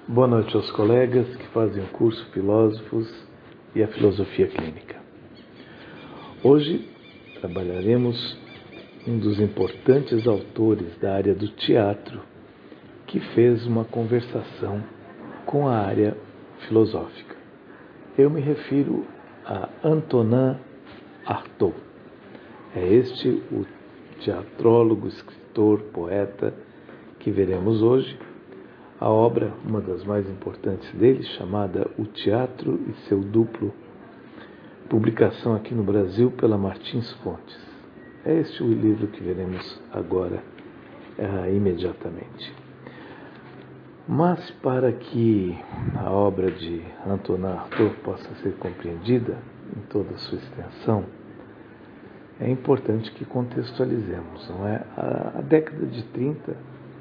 Boa noite aos colegas que fazem o curso Filósofos e a Filosofia Clínica. Hoje trabalharemos um dos importantes autores da área do teatro que fez uma conversação com a área filosófica. Eu me refiro a Antonin Artaud. É este o teatrólogo, escritor, poeta que veremos hoje. A obra, uma das mais importantes dele, chamada O Teatro e Seu Duplo, publicação aqui no Brasil pela Martins Fontes. É este o livro que veremos agora, imediatamente. Mas para que a obra de Antonin Artaud possa ser compreendida em toda a sua extensão, é importante que contextualizemos, não é? A década de 30,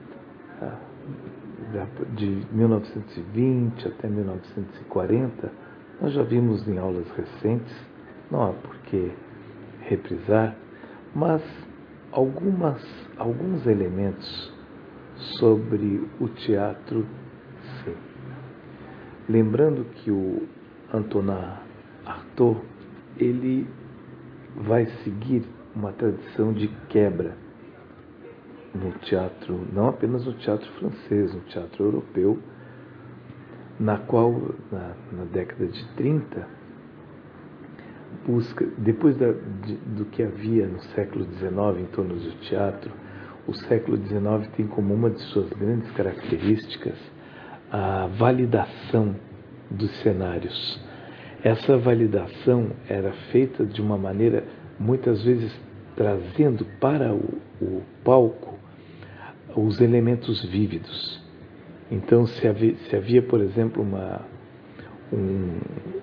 de 1920 até 1940, nós já vimos em aulas recentes, não há por que reprisar, mas alguns elementos sobre o teatro, sim. Lembrando que o Antonin Artaud, ele vai seguir uma tradição de quebra no teatro, não apenas no teatro francês, no teatro europeu, na qual, na década de 30, busca, depois do que havia no século XIX em torno do teatro, o século XIX tem como uma de suas grandes características a validação dos cenários. Essa validação era feita de uma maneira, muitas vezes, trazendo para o palco os elementos vívidos. Então, se havia, por exemplo, um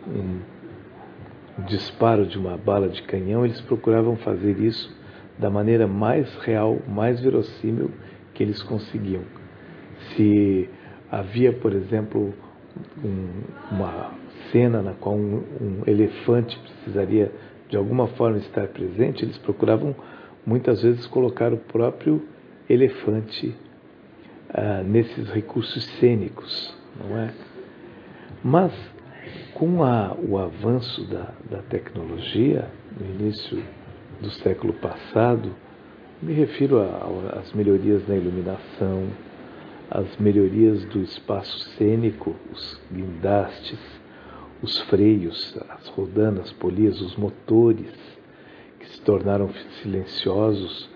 disparo de uma bala de canhão, eles procuravam fazer isso da maneira mais real, mais verossímil que eles conseguiam. Se havia, por exemplo, uma cena na qual um elefante precisaria de alguma forma estar presente, eles procuravam muitas vezes colocar o próprio elefante nesses recursos cênicos, não é? Mas com o avanço da tecnologia no início do século passado, me refiro às melhorias na iluminação, às melhorias do espaço cênico, os guindastes, os freios, as rodanas, polias, os motores que se tornaram silenciosos.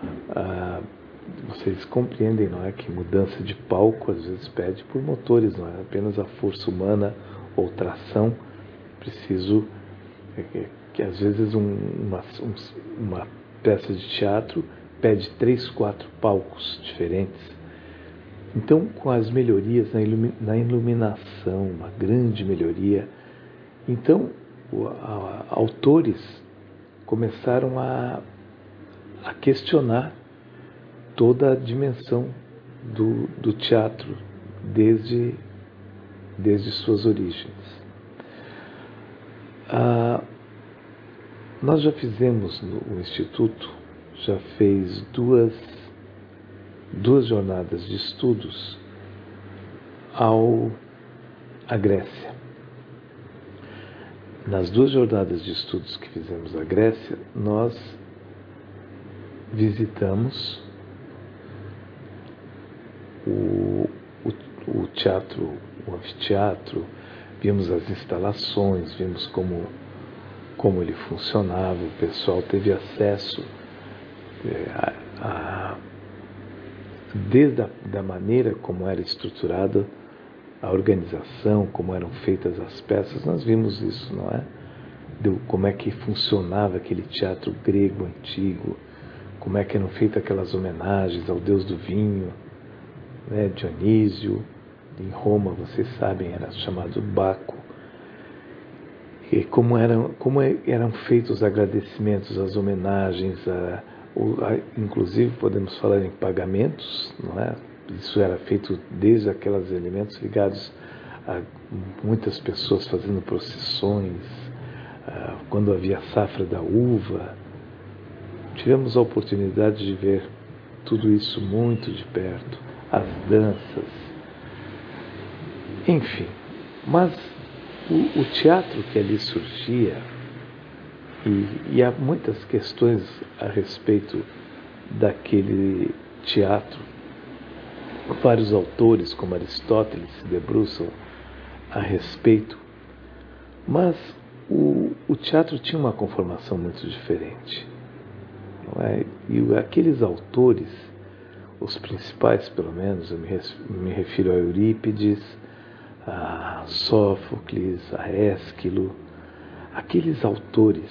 Vocês compreendem, não é, que mudança de palco às vezes pede por motores, não é apenas a força humana ou tração. Preciso que às vezes uma peça de teatro pede 3, 4 palcos diferentes. Então, com as melhorias na iluminação, uma grande melhoria, então autores começaram a questionar toda a dimensão do teatro desde suas origens. Nós já fizemos o Instituto, já fez duas jornadas de estudos à Grécia. Nas 2 jornadas de estudos que fizemos à Grécia, nós visitamos o teatro, o anfiteatro, vimos as instalações, vimos como ele funcionava, o pessoal teve acesso desde a maneira como era estruturada a organização, como eram feitas as peças. Nós vimos isso, não é? Como é que funcionava aquele teatro grego antigo, como é que eram feitas aquelas homenagens ao deus do vinho, né, Dionísio. Em Roma, vocês sabem, era chamado Baco. E como eram feitos os agradecimentos, as homenagens, inclusive podemos falar em pagamentos, não é? Isso era feito desde aqueles elementos ligados a muitas pessoas fazendo procissões, quando havia a safra da uva. Tivemos a oportunidade de ver tudo isso muito de perto, as danças. Enfim, mas o teatro que ali surgia, e há muitas questões a respeito daquele teatro, vários autores como Aristóteles se debruçam a respeito, mas o teatro tinha uma conformação muito diferente, não é? E aqueles autores, os principais pelo menos, eu me refiro a Eurípides, a Sófocles, a Ésquilo, aqueles autores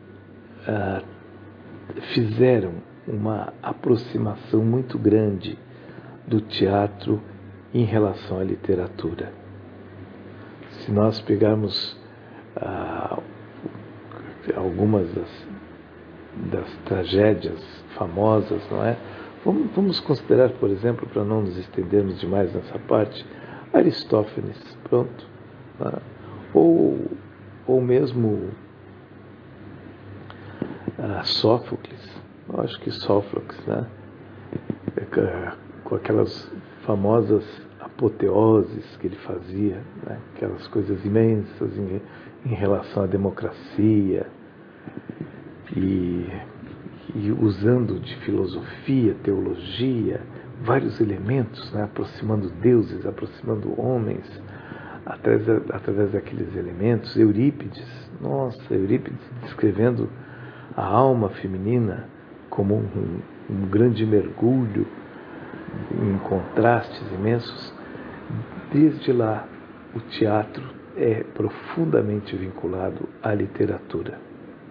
fizeram uma aproximação muito grande do teatro em relação à literatura. Se nós pegarmos algumas das tragédias famosas, não é? Vamos considerar, por exemplo, para não nos estendermos demais nessa parte, Aristófanes, pronto, né? ou mesmo Sófocles, eu acho que Sófocles, né? Com aquelas famosas apoteoses que ele fazia, né? Aquelas coisas imensas em relação à democracia e usando de filosofia, teologia, vários elementos, né? Aproximando deuses, aproximando homens através daqueles elementos. Eurípides, Eurípides descrevendo a alma feminina como um grande mergulho em contrastes imensos. Desde lá, o teatro é profundamente vinculado à literatura.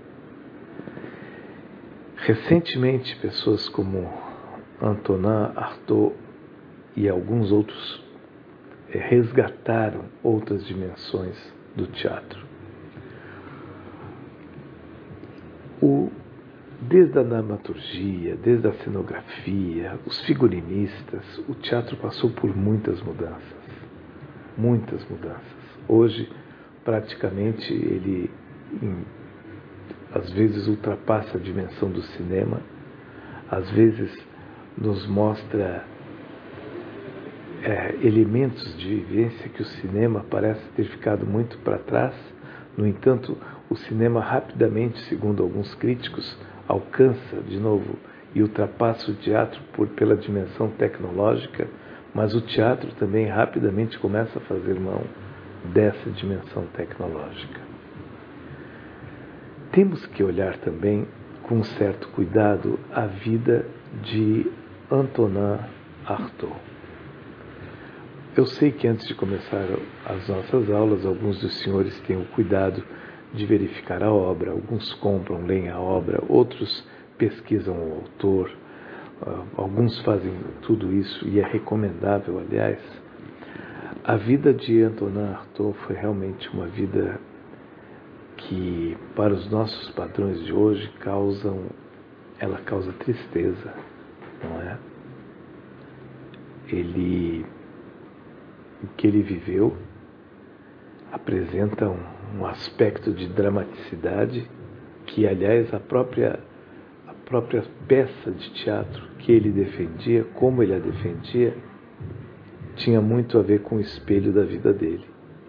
Recentemente, pessoas como Antonin Artaud e alguns outros resgataram outras dimensões do teatro. Desde a dramaturgia, desde a cenografia, os figurinistas, o teatro passou por muitas mudanças. Muitas mudanças. Hoje, praticamente, ele às vezes ultrapassa a dimensão do cinema, às vezes nos mostra elementos de vivência que o cinema parece ter ficado muito para trás. No entanto, o cinema rapidamente, segundo alguns críticos, alcança de novo e ultrapassa o teatro pela dimensão tecnológica, mas o teatro também rapidamente começa a fazer mão dessa dimensão tecnológica. Temos que olhar também com um certo cuidado a vida de Antonin Artaud. Eu sei que antes de começar as nossas aulas, alguns dos senhores têm o cuidado de verificar a obra. Alguns compram, leem a obra, outros pesquisam o autor, alguns fazem tudo isso e é recomendável, aliás. A vida de Antonin Artaud foi realmente uma vida que, para os nossos padrões de hoje, ela causa tristeza, não é? O que ele viveu apresenta um aspecto de dramaticidade que, aliás, a própria peça de teatro que ele defendia, como ele a defendia, tinha muito a ver com o espelho da vida dele.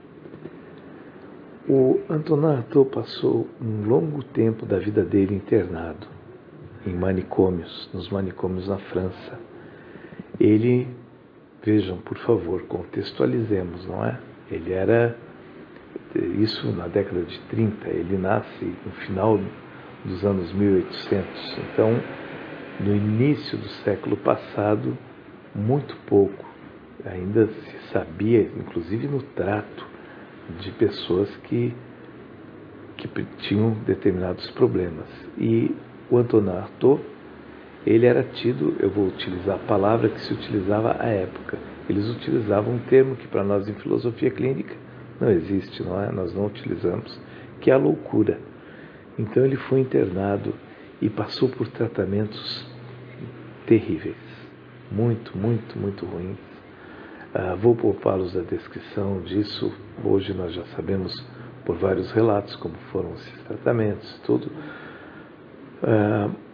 O Antonin Artaud passou um longo tempo da vida dele internado em manicômios, nos manicômios na França. Ele, vejam, por favor, contextualizemos, não é? Ele era, isso na década de 30, ele nasce no final dos anos 1800. Então, no início do século passado, muito pouco ainda se sabia, inclusive no trato de pessoas que tinham determinados problemas. E o Antonin Artaud, ele era tido, eu vou utilizar a palavra que se utilizava à época, eles utilizavam um termo que para nós em filosofia clínica não existe, não é? Nós não utilizamos, que é a loucura. Então ele foi internado e passou por tratamentos terríveis, muito, muito, muito ruins. Vou poupá-los da descrição disso. Hoje nós já sabemos por vários relatos como foram esses tratamentos, tudo.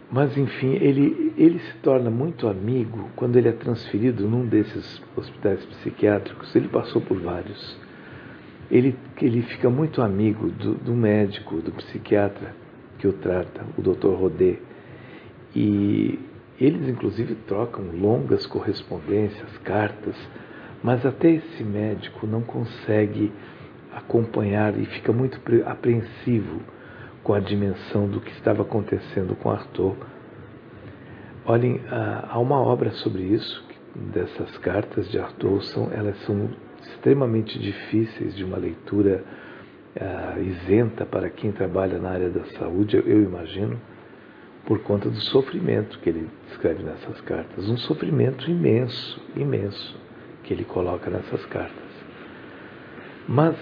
Mas, enfim, ele se torna muito amigo quando ele é transferido num desses hospitais psiquiátricos. Ele passou por vários. Ele fica muito amigo do médico, do psiquiatra que o trata, o Dr. Rodet. E eles, inclusive, trocam longas correspondências, cartas, mas até esse médico não consegue acompanhar e fica muito apreensivo com a dimensão do que estava acontecendo com Artaud. Olhem, há uma obra sobre isso, dessas cartas de Artaud, elas são extremamente difíceis de uma leitura isenta para quem trabalha na área da saúde, eu imagino, por conta do sofrimento que ele descreve nessas cartas. Um sofrimento imenso, imenso, que ele coloca nessas cartas. Mas,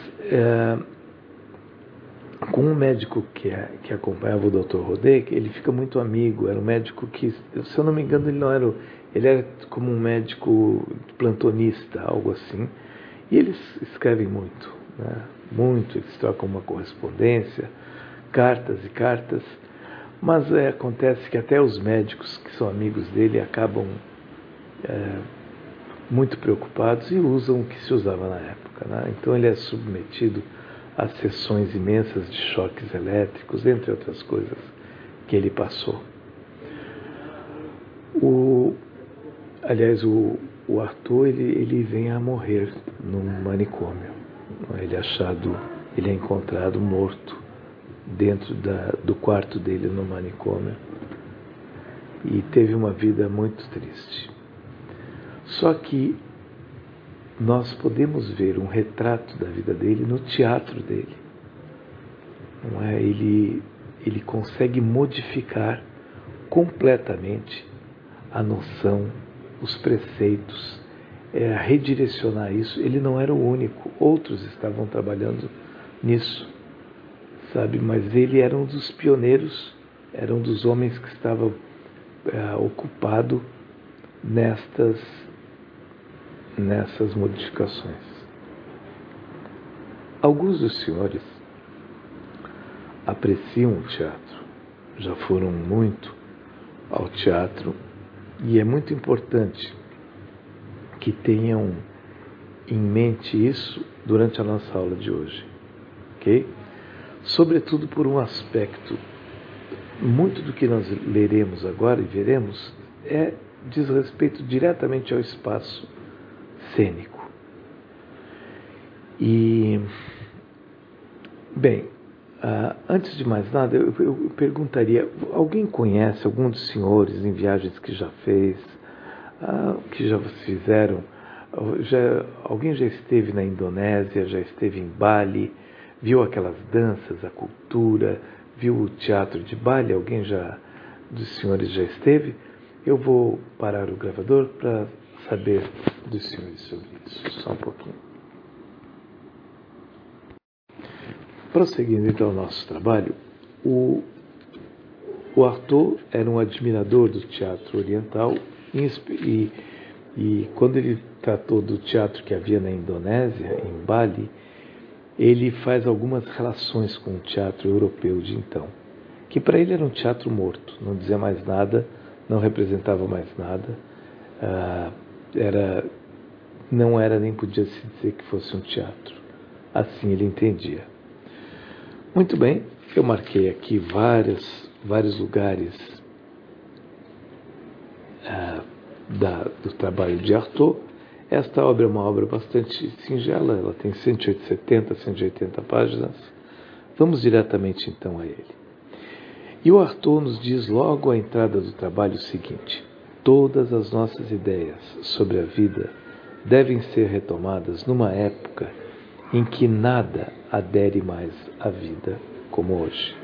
com um médico que acompanhava o Dr. Rodet, ele fica muito amigo. Era um médico que, se eu não me engano, ele era como um médico plantonista, algo assim. E eles escrevem muito, né? Muito, eles trocam uma correspondência, cartas e cartas. Mas acontece que até os médicos que são amigos dele acabam muito preocupados e usam o que se usava na época, né? Então ele é submetido a sessões imensas de choques elétricos, entre outras coisas que ele passou. Aliás, o Artaud, ele vem a morrer num manicômio. Ele é encontrado morto dentro do quarto dele no manicômio. E teve uma vida muito triste. Só que nós podemos ver um retrato da vida dele no teatro dele. Não é? Ele consegue modificar completamente a noção, os preceitos, redirecionar isso. Ele não era o único, outros estavam trabalhando nisso, sabe? Mas ele era um dos pioneiros, era um dos homens que estava ocupado nessas modificações. Alguns dos senhores apreciam o teatro, já foram muito ao teatro, e é muito importante que tenham em mente isso durante a nossa aula de hoje, ok? Sobretudo por um aspecto, muito do que nós leremos agora e veremos diz respeito diretamente ao espaço cênico. E, bem, antes de mais nada, eu perguntaria, alguém conhece algum dos senhores em viagens que já fez, que já fizeram? Alguém já esteve na Indonésia, já esteve em Bali, viu aquelas danças, a cultura, viu o teatro de Bali? Alguém dos senhores já esteve? Eu vou parar o gravador para saber dos senhores sobre isso. Só um pouquinho. Prosseguindo então o nosso trabalho, o Artaud era um admirador do teatro oriental e quando ele tratou do teatro que havia na Indonésia, em Bali, ele faz algumas relações com o teatro europeu de então, que para ele era um teatro morto, não dizia mais nada, não representava mais nada, não era nem podia se dizer que fosse um teatro. Assim ele entendia. Muito bem, eu marquei aqui vários lugares do trabalho de Artaud. Esta obra é uma obra bastante singela, ela tem 180 páginas. Vamos diretamente então a ele. E o Artaud nos diz logo à entrada do trabalho o seguinte: todas as nossas ideias sobre a vida devem ser retomadas numa época em que nada adere mais à vida como hoje.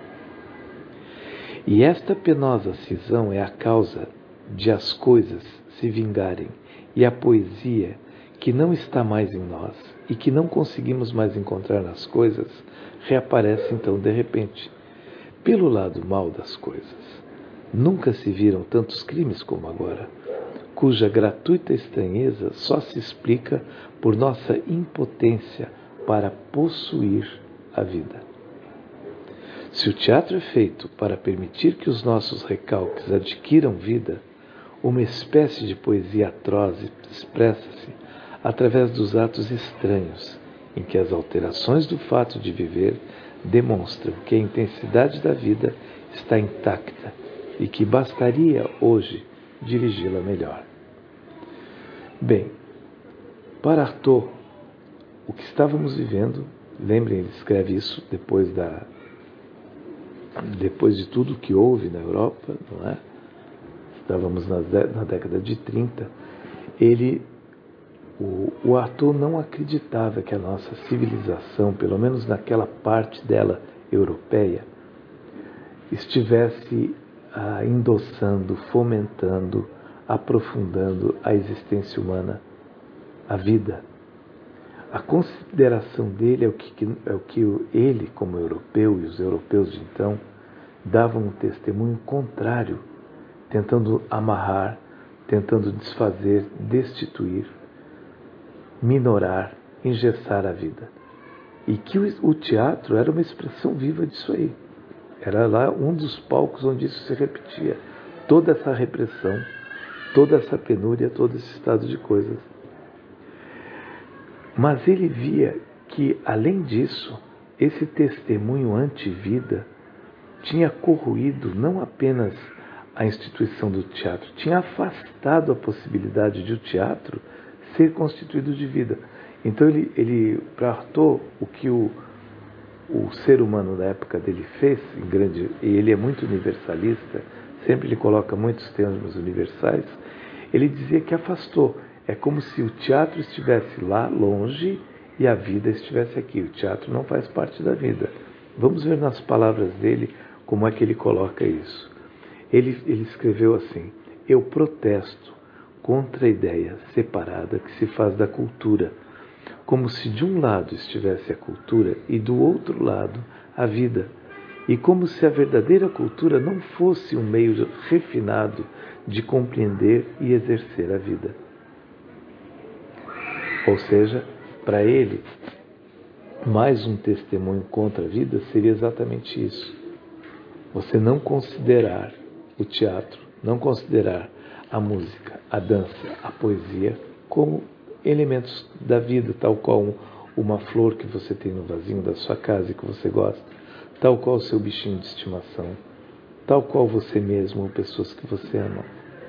E esta penosa cisão é a causa de as coisas se vingarem e a poesia, que não está mais em nós e que não conseguimos mais encontrar nas coisas, reaparece então de repente. Pelo lado mau das coisas, nunca se viram tantos crimes como agora, cuja gratuita estranheza só se explica por nossa impotência para possuir a vida. Se o teatro é feito para permitir que os nossos recalques adquiram vida, uma espécie de poesia atroz expressa-se através dos atos estranhos, em que as alterações do fato de viver demonstram que a intensidade da vida está intacta e que bastaria hoje dirigi-la melhor. Bem, para Artaud, o que estávamos vivendo, lembrem, ele escreve isso depois de tudo que houve na Europa, não é? Estávamos na década de 30, o Artaud não acreditava que a nossa civilização, pelo menos naquela parte dela europeia, estivesse endossando, fomentando, aprofundando a existência humana, a vida. A consideração dele é o que ele, como europeu, e os europeus de então, davam um testemunho contrário, tentando amarrar, tentando desfazer, destituir, minorar, engessar a vida. E que o teatro era uma expressão viva disso aí. Era lá um dos palcos onde isso se repetia. Toda essa repressão, toda essa penúria, todo esse estado de coisas. Mas ele via que, além disso, esse testemunho anti-vida tinha corroído não apenas a instituição do teatro, tinha afastado a possibilidade de o teatro ser constituído de vida. Então, para Artaud, o que o ser humano da época dele fez, e ele é muito universalista, sempre ele coloca muitos termos universais, ele dizia que afastou. É como se o teatro estivesse lá longe e a vida estivesse aqui. O teatro não faz parte da vida. Vamos ver nas palavras dele como é que ele coloca isso. Ele escreveu assim: eu protesto contra a ideia separada que se faz da cultura, como se de um lado estivesse a cultura e do outro lado a vida, e como se a verdadeira cultura não fosse um meio refinado de compreender e exercer a vida. Ou seja, para ele, mais um testemunho contra a vida seria exatamente isso. Você não considerar o teatro, não considerar a música, a dança, a poesia como elementos da vida, tal qual uma flor que você tem no vasinho da sua casa e que você gosta, tal qual o seu bichinho de estimação, tal qual você mesmo ou pessoas que você ama.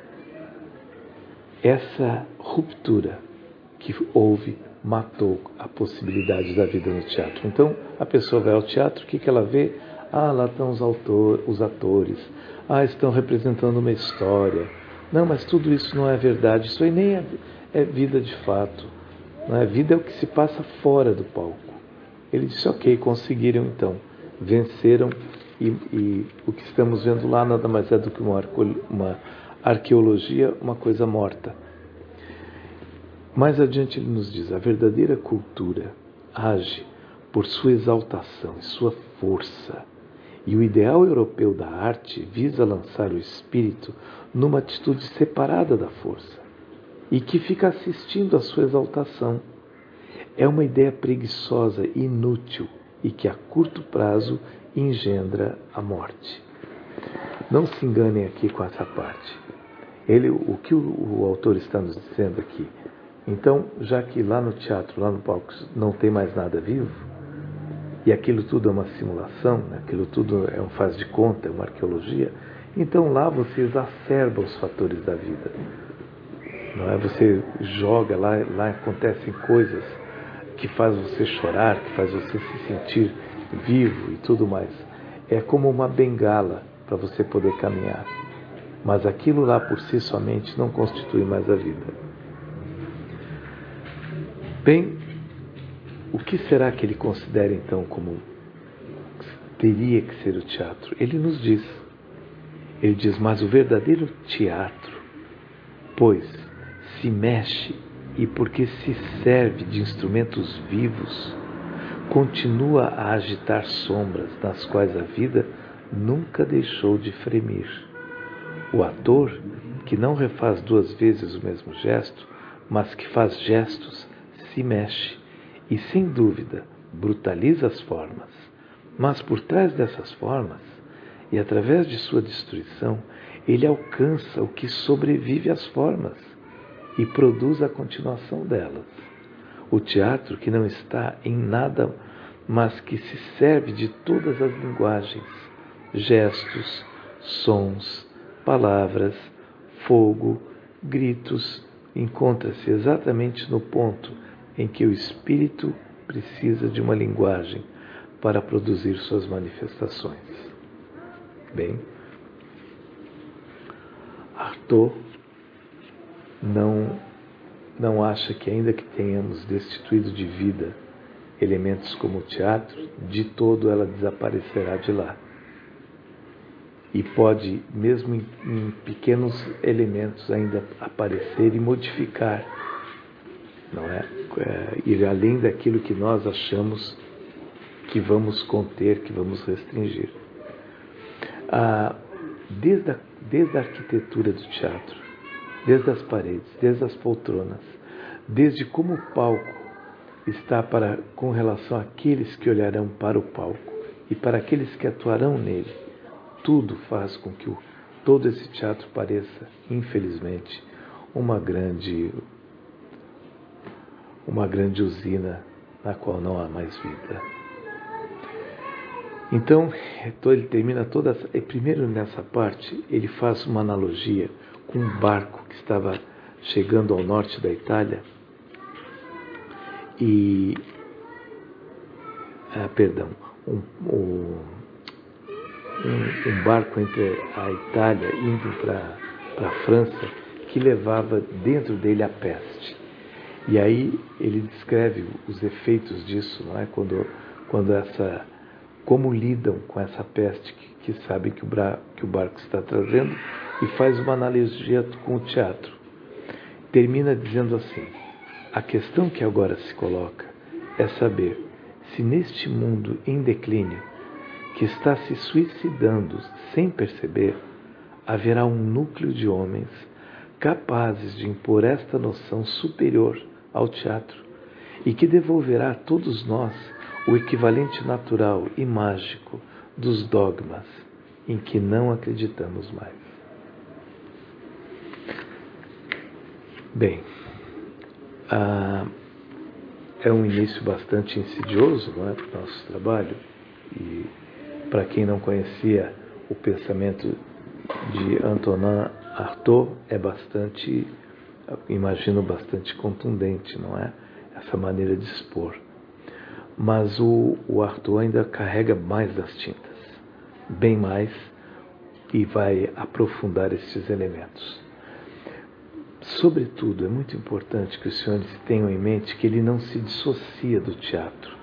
Essa ruptura que houve matou a possibilidade da vida no teatro. Então, a pessoa vai ao teatro, o que ela vê? Lá estão os atores. Estão representando uma história. Não, mas tudo isso não é verdade. Isso aí nem é vida de fato. Não é? Vida é o que se passa fora do palco. Ele disse, ok, conseguiram então. Venceram e o que estamos vendo lá nada mais é do que uma arqueologia, uma coisa morta. Mais adiante ele nos diz, a verdadeira cultura age por sua exaltação e sua força. E o ideal europeu da arte visa lançar o espírito numa atitude separada da força e que fica assistindo à sua exaltação. É uma ideia preguiçosa e inútil e que a curto prazo engendra a morte. Não se enganem aqui com essa parte. O que o autor está nos dizendo aqui? Então, já que lá no teatro, lá no palco, não tem mais nada vivo, e aquilo tudo é uma simulação, aquilo tudo é um faz de conta, é uma arqueologia, então lá você exacerba os fatores da vida. Não é? Você joga, lá acontecem coisas que faz você chorar, que faz você se sentir vivo e tudo mais. É como uma bengala para você poder caminhar. Mas aquilo lá por si somente não constitui mais a vida. Bem, o que será que ele considera então como teria que ser o teatro? Ele diz, mas o verdadeiro teatro, pois se mexe e porque se serve de instrumentos vivos, continua a agitar sombras nas quais a vida nunca deixou de fremir. O ator, que não refaz 2 vezes o mesmo gesto, mas que faz gestos, se mexe e, sem dúvida, brutaliza as formas, Mas por trás dessas formas, e através de sua destruição, ele alcança o que sobrevive às formas e produz a continuação delas. O teatro que não está em nada, mas que se serve de todas as linguagens, gestos, sons, palavras, fogo, gritos, encontra-se exatamente no ponto em que o espírito precisa de uma linguagem para produzir suas manifestações. Bem, Artaud não acha que, ainda que tenhamos destituído de vida elementos como o teatro, de todo ela desaparecerá de lá. E pode, mesmo em pequenos elementos, ainda aparecer e modificar, não é? Ir além daquilo que nós achamos que vamos conter, que vamos restringir. Desde a arquitetura do teatro, desde as paredes, desde as poltronas, desde como o palco está com relação àqueles que olharão para o palco e para aqueles que atuarão nele, tudo faz com que todo esse teatro pareça, infelizmente, uma grande usina na qual não há mais vida. Então ele termina primeiro nessa parte, ele faz uma analogia com um barco que estava chegando ao norte da Itália e, um barco entre a Itália indo para a França que levava dentro dele a peste. E aí ele descreve os efeitos disso, não é? Como lidam com essa peste que sabem que o barco está trazendo, e faz uma analogia com o teatro. Termina dizendo assim: a questão que agora se coloca é saber se neste mundo em declínio, que está se suicidando sem perceber, haverá um núcleo de homens capazes de impor esta noção superior ao teatro e que devolverá a todos nós o equivalente natural e mágico dos dogmas em que não acreditamos mais. Bem, é um início bastante insidioso, não é, para o nosso trabalho, e para quem não conhecia o pensamento de Antonin Artaud, é bastante, imagino, bastante contundente, não é? Essa maneira de expor. Mas o Artaud ainda carrega mais das tintas, bem mais, e vai aprofundar esses elementos. Sobretudo, é muito importante que os senhores tenham em mente que ele não se dissocia do teatro.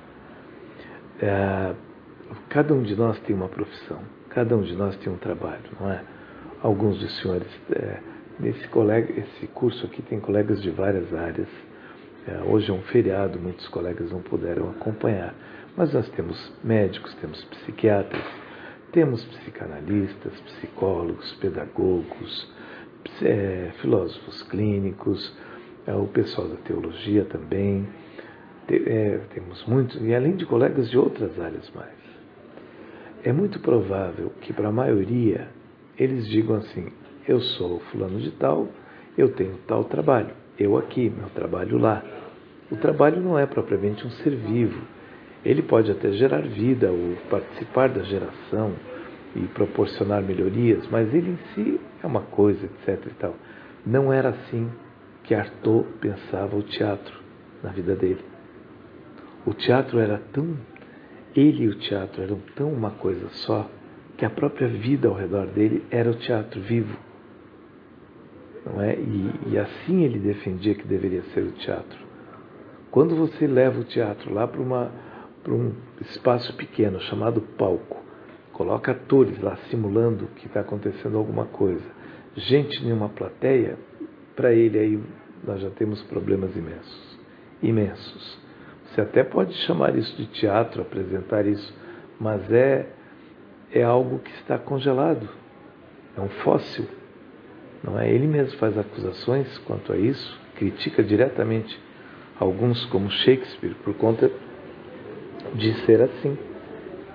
Cada um de nós tem uma profissão, cada um de nós tem um trabalho, não é? Alguns dos senhores, esse curso aqui tem colegas de várias áreas. Hoje é um feriado, muitos colegas não puderam acompanhar, mas nós temos médicos, temos psiquiatras, temos psicanalistas, psicólogos, pedagogos, filósofos clínicos, o pessoal da teologia também, temos muitos, e além de colegas de outras áreas mais. É muito provável que para a maioria eles digam assim: eu sou fulano de tal, eu tenho tal trabalho, eu aqui, meu trabalho lá. O trabalho não é propriamente um ser vivo. Ele pode até gerar vida ou participar da geração e proporcionar melhorias, mas ele em si é uma coisa, etc. e tal. Não era assim que Artaud pensava o teatro na vida dele. O teatro era ele e o teatro eram tão uma coisa só, que a própria vida ao redor dele era o teatro vivo. Não é? E assim ele defendia que deveria ser o teatro. Quando você leva o teatro lá para um espaço pequeno chamado palco, coloca atores lá simulando que está acontecendo alguma coisa, gente em uma plateia, para ele aí nós já temos problemas imensos. Você até pode chamar isso de teatro, apresentar isso, mas é algo que está congelado, é um fóssil. Não é? Ele mesmo faz acusações quanto a isso, critica diretamente alguns como Shakespeare por conta de ser assim.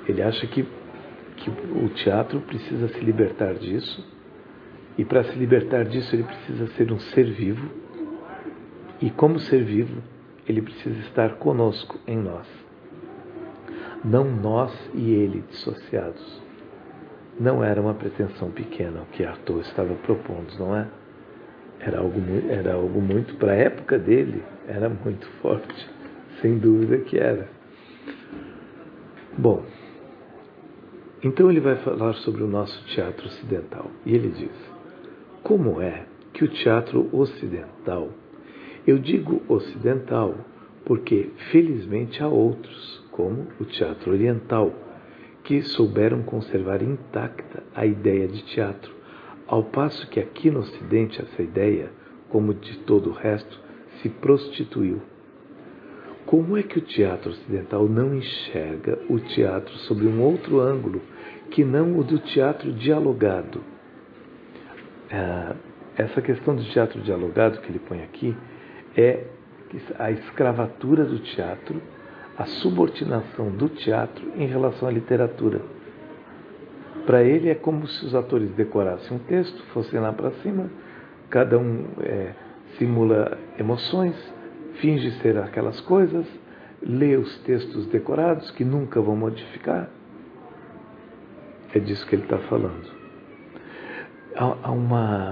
Ele acha que o teatro precisa se libertar disso, e para se libertar disso ele precisa ser um ser vivo, e como ser vivo ele precisa estar conosco, em nós. Não nós e ele dissociados. Não era uma pretensão pequena o que Artaud estava propondo, não é? Era algo muito, para a época dele, era muito forte, sem dúvida que era. Bom, então ele vai falar sobre o nosso teatro ocidental. E ele diz: como é que o teatro ocidental, eu digo ocidental porque felizmente há outros, como o teatro oriental, que souberam conservar intacta a ideia de teatro, ao passo que aqui no Ocidente essa ideia, como de todo o resto, se prostituiu. Como é que o teatro ocidental não enxerga o teatro sob um outro ângulo que não o do teatro dialogado? Essa questão do teatro dialogado que ele põe aqui é a escravatura do teatro, a subordinação do teatro em relação à literatura. Para ele é como se os atores decorassem um texto, fossem lá para cima, cada um simula emoções, finge ser aquelas coisas, lê os textos decorados que nunca vão modificar. É disso que ele está falando. Há uma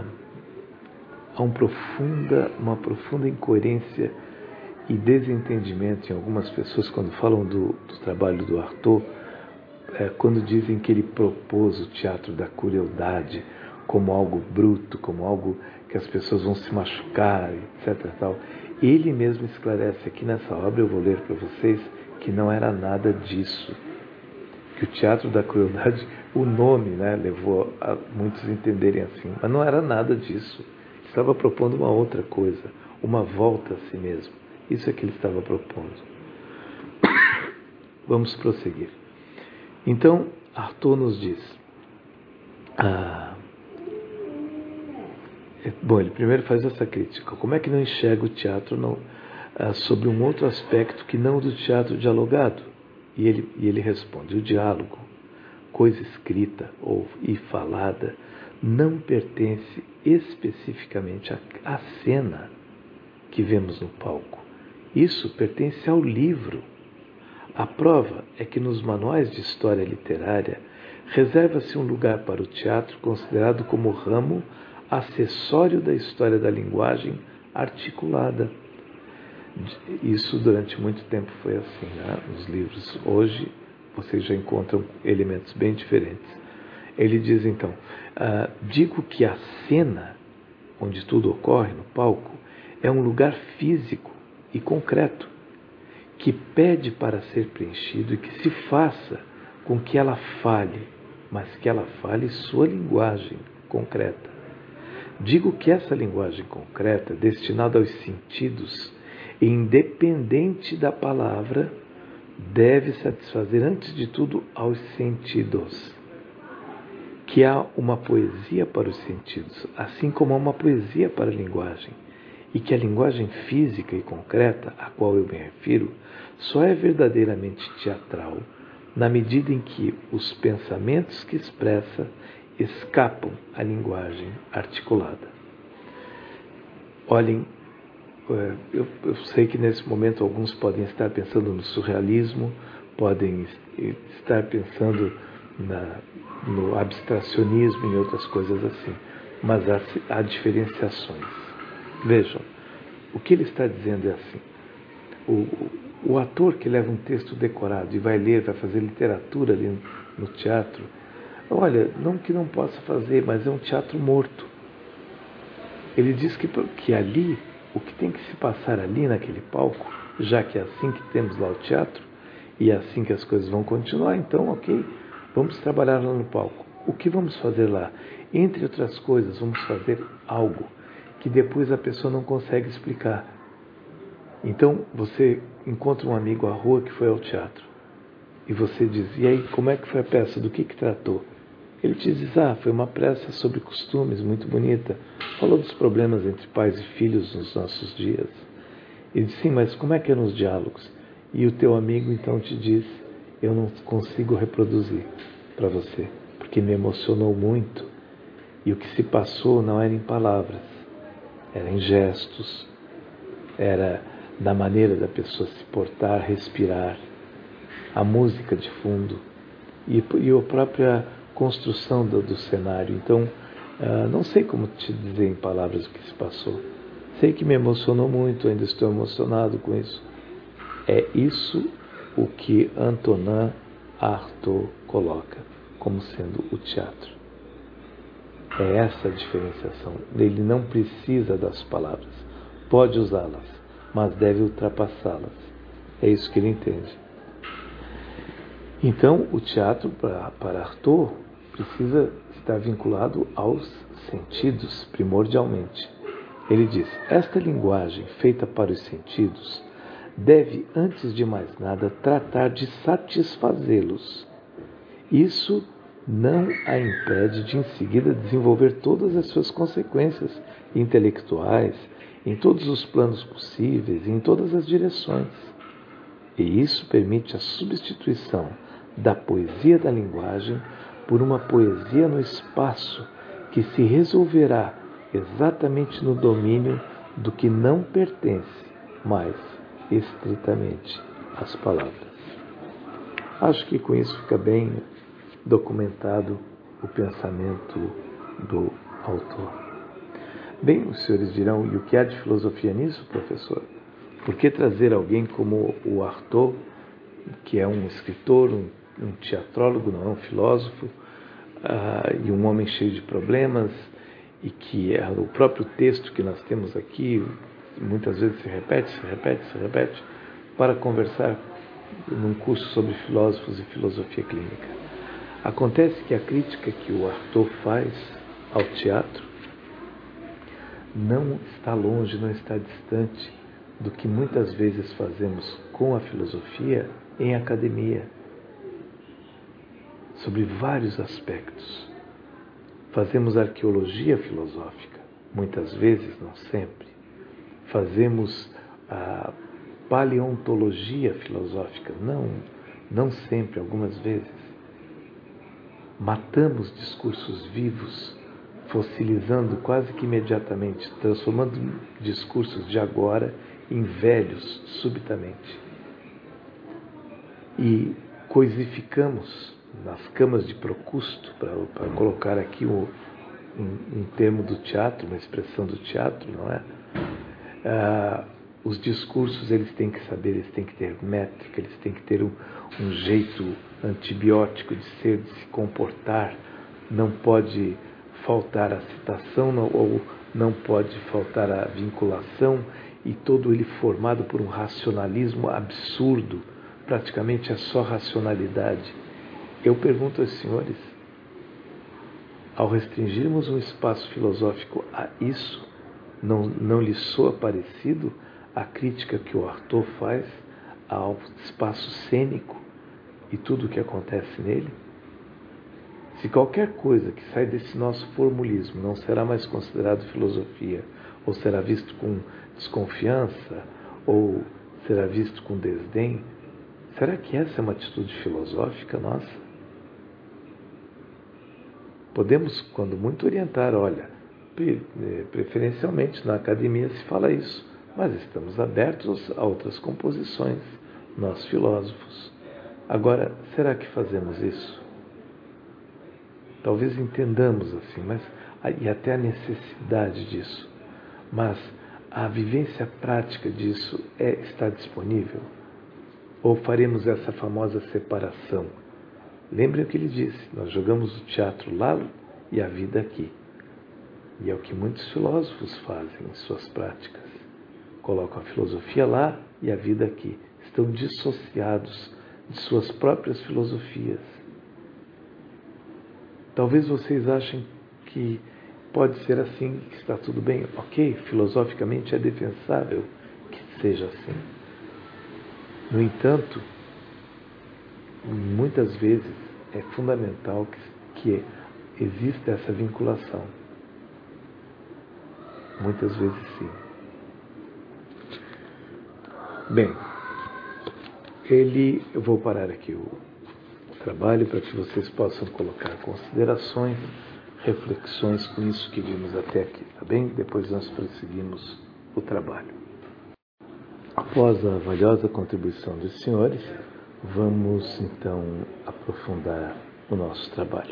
profunda incoerência e desentendimento em algumas pessoas quando falam do trabalho do Artaud, quando dizem que ele propôs o teatro da crueldade como algo bruto, como algo que as pessoas vão se machucar, etc. Tal. Ele mesmo esclarece aqui nessa obra, eu vou ler para vocês, que não era nada disso. Que o teatro da crueldade, o nome, levou a muitos entenderem assim, mas não era nada disso. Ele estava propondo uma outra coisa, uma volta a si mesmo. Isso é que ele estava propondo. Vamos prosseguir. Então, Artaud nos diz... Bom, ele primeiro faz essa crítica. Como é que não enxerga o teatro sobre um outro aspecto que não o do teatro dialogado? E ele responde: o diálogo, coisa escrita e falada, não pertence especificamente à cena que vemos no palco. Isso pertence ao livro. A prova é que nos manuais de história literária reserva-se um lugar para o teatro considerado como ramo acessório da história da linguagem articulada. Isso durante muito tempo foi assim, nos livros. Hoje vocês já encontram elementos bem diferentes. Ele diz então: digo que a cena, onde tudo ocorre no palco, é um lugar físico e concreto, que pede para ser preenchido e que se faça com que ela fale, mas que ela fale sua linguagem concreta. Digo que essa linguagem concreta, destinada aos sentidos, independente da palavra, deve satisfazer antes de tudo aos sentidos. Que há uma poesia para os sentidos, assim como há uma poesia para a linguagem, e que a linguagem física e concreta, a qual eu me refiro, só é verdadeiramente teatral na medida em que os pensamentos que expressa escapam à linguagem articulada. Olhem, eu sei que nesse momento alguns podem estar pensando no surrealismo, podem estar pensando no abstracionismo e outras coisas assim, mas há diferenciações. Vejam, o que ele está dizendo é assim: o ator que leva um texto decorado e vai ler, vai fazer literatura ali no teatro, olha, não que não possa fazer, mas é um teatro morto. Ele diz que ali, o que tem que se passar ali naquele palco, já que é assim que temos lá o teatro, e é assim que as coisas vão continuar, então, ok, vamos trabalhar lá no palco. O que vamos fazer lá? Entre outras coisas, vamos fazer algo que depois a pessoa não consegue explicar. Então, você encontra um amigo à rua que foi ao teatro, e você diz: e aí, como é que foi a peça? Do que tratou? Ele te diz: foi uma peça sobre costumes, muito bonita. Falou dos problemas entre pais e filhos nos nossos dias. Ele diz: sim, mas como é que eram os diálogos? E o teu amigo então te diz: eu não consigo reproduzir para você, porque me emocionou muito. E o que se passou não era em palavras, era em gestos, era na maneira da pessoa se portar, respirar, a música de fundo e a própria construção do cenário. Então, não sei como te dizer em palavras o que se passou. Sei que me emocionou muito, ainda estou emocionado com isso. É isso o que Antonin Artaud coloca como sendo o teatro. É essa a diferenciação. Ele não precisa das palavras. Pode usá-las, mas deve ultrapassá-las. É isso que ele entende. Então, o teatro, para Artaud, precisa estar vinculado aos sentidos, primordialmente. Ele diz: esta linguagem feita para os sentidos deve, antes de mais nada, tratar de satisfazê-los. Isso não a impede de, em seguida, desenvolver todas as suas consequências intelectuais em todos os planos possíveis e em todas as direções. E isso permite a substituição da poesia da linguagem por uma poesia no espaço que se resolverá exatamente no domínio do que não pertence mais estritamente às palavras. Acho que com isso fica bem documentado o pensamento do autor. Bem, os senhores dirão, e o que há de filosofia nisso, professor? Por que trazer alguém como o Artaud, que é um escritor, um teatrólogo, não é um filósofo, e um homem cheio de problemas, e que é o próprio texto que nós temos aqui, muitas vezes se repete, para conversar num curso sobre filósofos e filosofia clínica. Acontece que a crítica que o Artaud faz ao teatro não está longe, não está distante do que muitas vezes fazemos com a filosofia em academia, sobre vários aspectos. Fazemos arqueologia filosófica, muitas vezes, não sempre. Fazemos a paleontologia filosófica, não sempre, algumas vezes. Matamos discursos vivos, fossilizando quase que imediatamente, transformando discursos de agora em velhos subitamente. E coisificamos nas camas de Procusto, para colocar aqui um termo do teatro, uma expressão do teatro, não é? Os discursos, eles têm que saber, eles têm que ter métrica, eles têm que ter um jeito antibiótico de ser, de se comportar. Não pode faltar a citação, ou não pode faltar a vinculação, e todo ele formado por um racionalismo absurdo, praticamente é só racionalidade. Eu pergunto aos senhores, ao restringirmos um espaço filosófico a isso, não lhe soa parecido a crítica que o Artaud faz ao espaço cênico e tudo o que acontece nele? Se qualquer coisa que sai desse nosso formulismo não será mais considerado filosofia, ou será visto com desconfiança, ou será visto com desdém, será que essa é uma atitude filosófica nossa? Podemos, quando muito, orientar, olha, preferencialmente na academia se fala isso, mas estamos abertos a outras composições, nós filósofos. Agora, será que fazemos isso? Talvez entendamos assim, e até a necessidade disso, mas a vivência prática disso está disponível? Ou faremos essa famosa separação? Lembrem o que ele disse, nós jogamos o teatro lá e a vida aqui. E é o que muitos filósofos fazem em suas práticas. Colocam a filosofia lá e a vida aqui. Estão dissociados de suas próprias filosofias. Talvez vocês achem que pode ser assim, que está tudo bem. Ok, filosoficamente é defensável que seja assim. No entanto, muitas vezes é fundamental que exista essa vinculação. Muitas vezes sim. Bem, Eu vou parar aqui o trabalho para que vocês possam colocar considerações, reflexões com isso que vimos até aqui, tá bem? Depois nós prosseguimos o trabalho. Após a valiosa contribuição dos senhores, vamos então aprofundar o nosso trabalho.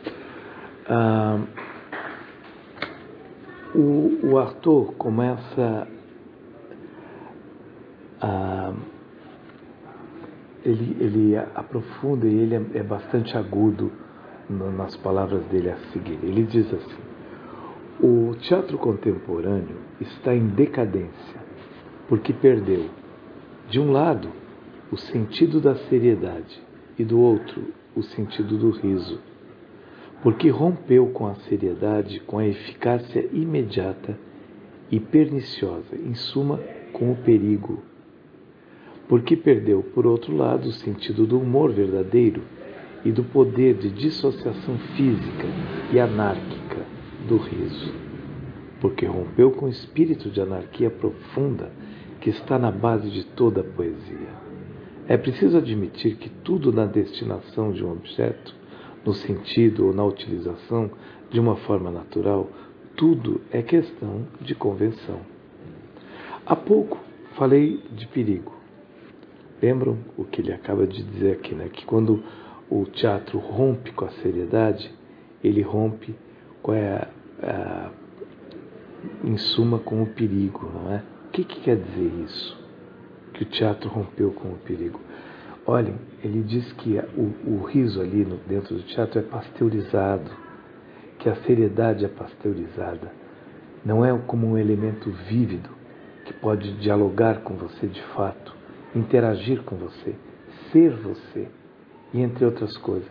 O Arthur começa ele aprofunda e ele é bastante agudo nas palavras dele a seguir. Ele diz assim: o teatro contemporâneo está em decadência porque perdeu, de um lado, o sentido da seriedade e do outro, o sentido do riso, porque rompeu com a seriedade, com a eficácia imediata e perniciosa, em suma, com o perigo. Porque perdeu, por outro lado, o sentido do humor verdadeiro e do poder de dissociação física e anárquica do riso. Porque rompeu com o espírito de anarquia profunda que está na base de toda a poesia. É preciso admitir que tudo na destinação de um objeto, no sentido ou na utilização de uma forma natural, tudo é questão de convenção. Há pouco falei de perigo. Lembram o que ele acaba de dizer aqui, né? Que quando o teatro rompe com a seriedade, ele rompe com em suma, com o perigo, não é? O que quer dizer isso? Que o teatro rompeu com o perigo. Olhem, ele diz que o riso ali dentro do teatro é pasteurizado, que a seriedade é pasteurizada. Não é como um elemento vívido que pode dialogar com você de fato, interagir com você, ser você, e entre outras coisas.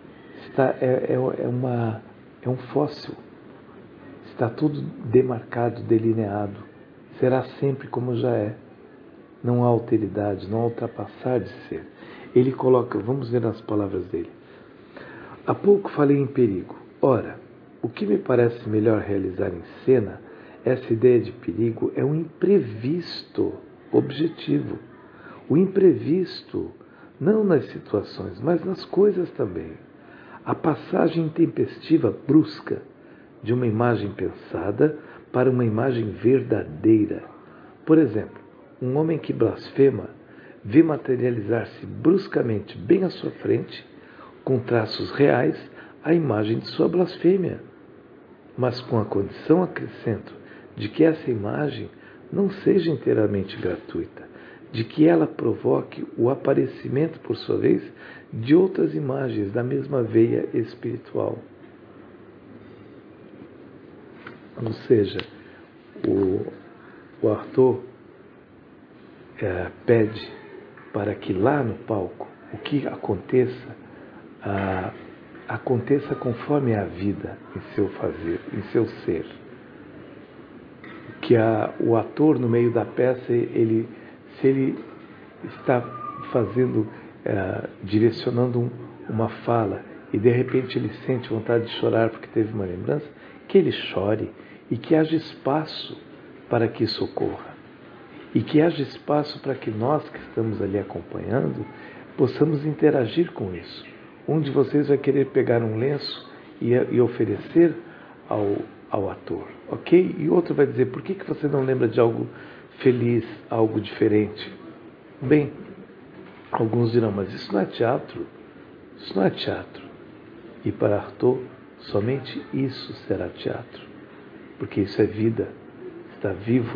É um fóssil. Está tudo demarcado, delineado. Será sempre como já é. Não há alteridade, não há ultrapassar de ser. Ele coloca, vamos ver as palavras dele. Há pouco falei em perigo. Ora, o que me parece melhor realizar em cena, essa ideia de perigo, é um imprevisto objetivo. O imprevisto, não nas situações, mas nas coisas também. A passagem intempestiva, brusca, de uma imagem pensada para uma imagem verdadeira. Por exemplo, um homem que blasfema vê materializar-se bruscamente bem à sua frente, com traços reais, a imagem de sua blasfêmia, mas com a condição, acrescento, de que essa imagem não seja inteiramente gratuita, de que ela provoque o aparecimento, por sua vez, de outras imagens da mesma veia espiritual. Ou seja, o Arthur pede para que lá no palco o que aconteça, aconteça conforme a vida em seu fazer, em seu ser. Que o ator, no meio da peça, se ele está fazendo, direcionando uma fala e de repente ele sente vontade de chorar porque teve uma lembrança, que ele chore e que haja espaço para que isso ocorra. E que haja espaço para que nós que estamos ali acompanhando possamos interagir com isso. Um de vocês vai querer pegar um lenço e oferecer ao ator, ok? E outro vai dizer, por que você não lembra de algo feliz, algo diferente? Bem, alguns dirão, mas isso não é teatro. Isso não é teatro. E para Arthur, somente isso será teatro. Porque isso é vida, está vivo.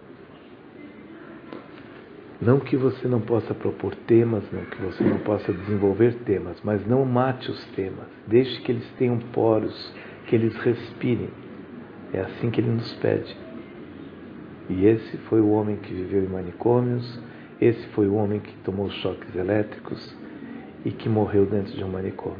Não que você não possa propor temas, não que você não possa desenvolver temas, mas não mate os temas. Deixe que eles tenham poros, que eles respirem. É assim que ele nos pede. E esse foi o homem que viveu em manicômios, esse foi o homem que tomou choques elétricos e que morreu dentro de um manicômio.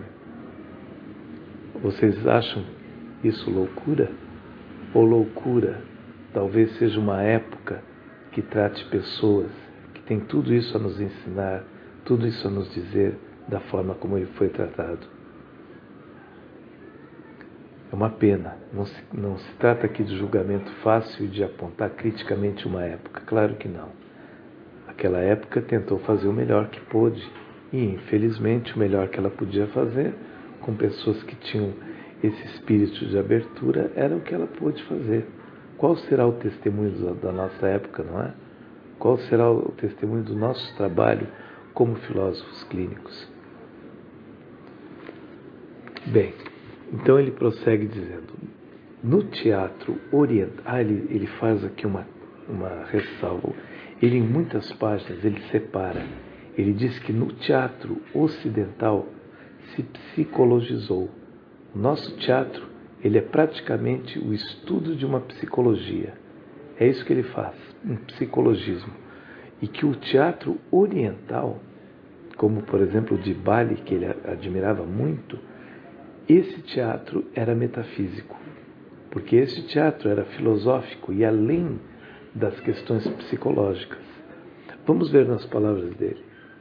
Vocês acham isso loucura? Ou loucura talvez seja uma época que trate pessoas, que tem tudo isso a nos ensinar, tudo isso a nos dizer da forma como ele foi tratado. É uma pena. Não se trata aqui de julgamento fácil e de apontar criticamente uma época. Claro que não. naquela época, tentou fazer o melhor que pôde. E, infelizmente, o melhor que ela podia fazer, com pessoas que tinham esse espírito de abertura, era o que ela pôde fazer. Qual será o testemunho da nossa época, não é? Qual será o testemunho do nosso trabalho como filósofos clínicos? Bem, então ele prossegue dizendo, no teatro oriental, ele faz aqui uma ressalva, ele em muitas páginas ele separa, ele diz que no teatro ocidental se psicologizou. O nosso teatro, ele é praticamente o estudo de uma psicologia. É isso que ele faz, um psicologismo. E que o teatro oriental, como por exemplo o de Bali, que ele admirava muito, esse teatro era metafísico, porque esse teatro era filosófico e além das questões psicológicas. Vamos ver nas palavras dele.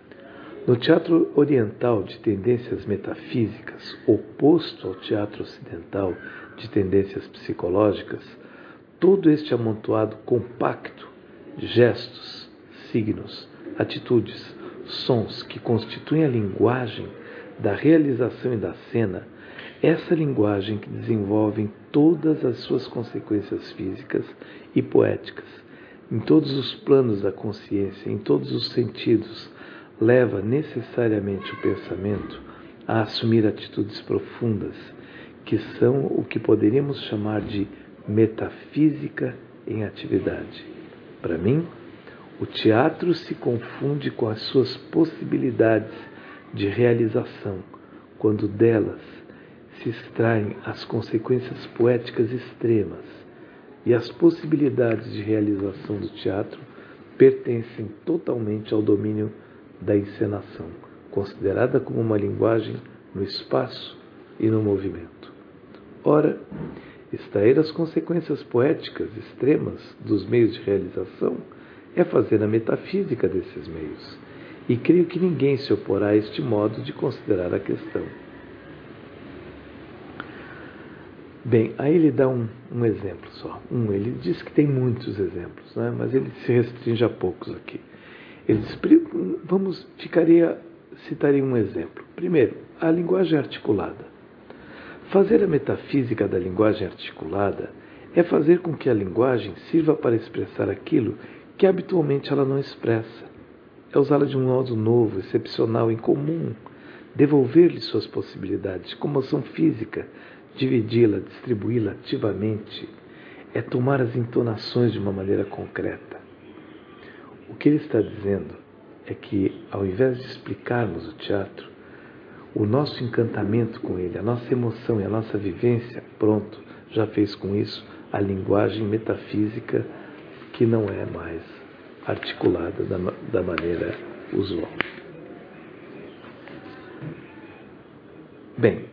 No teatro oriental de tendências metafísicas, oposto ao teatro ocidental de tendências psicológicas, todo este amontoado compacto de gestos, signos, atitudes, sons que constituem a linguagem da realização e da cena, essa linguagem que desenvolve todas as suas consequências físicas e poéticas, em todos os planos da consciência, em todos os sentidos, leva necessariamente o pensamento a assumir atitudes profundas, que são o que poderíamos chamar de metafísica em atividade. Para mim, o teatro se confunde com as suas possibilidades de realização, quando delas se extraem as consequências poéticas extremas, e as possibilidades de realização do teatro pertencem totalmente ao domínio da encenação, considerada como uma linguagem no espaço e no movimento. Ora, extrair as consequências poéticas extremas dos meios de realização é fazer a metafísica desses meios, e creio que ninguém se oporá a este modo de considerar a questão. Bem, aí ele dá um exemplo só. Ele diz que tem muitos exemplos, né? Mas ele se restringe a poucos aqui. Ele diz, citaria um exemplo. Primeiro, a linguagem articulada. Fazer a metafísica da linguagem articulada é fazer com que a linguagem sirva para expressar aquilo que habitualmente ela não expressa. É usá-la de um modo novo, excepcional, incomum, devolver-lhe suas possibilidades de comoção física, dividi-la, distribuí-la ativamente, é tomar as entonações de uma maneira concreta. O que ele está dizendo é que, ao invés de explicarmos o teatro, o nosso encantamento com ele, a nossa emoção e a nossa vivência, pronto, já fez com isso a linguagem metafísica que não é mais articulada da maneira usual. Bem,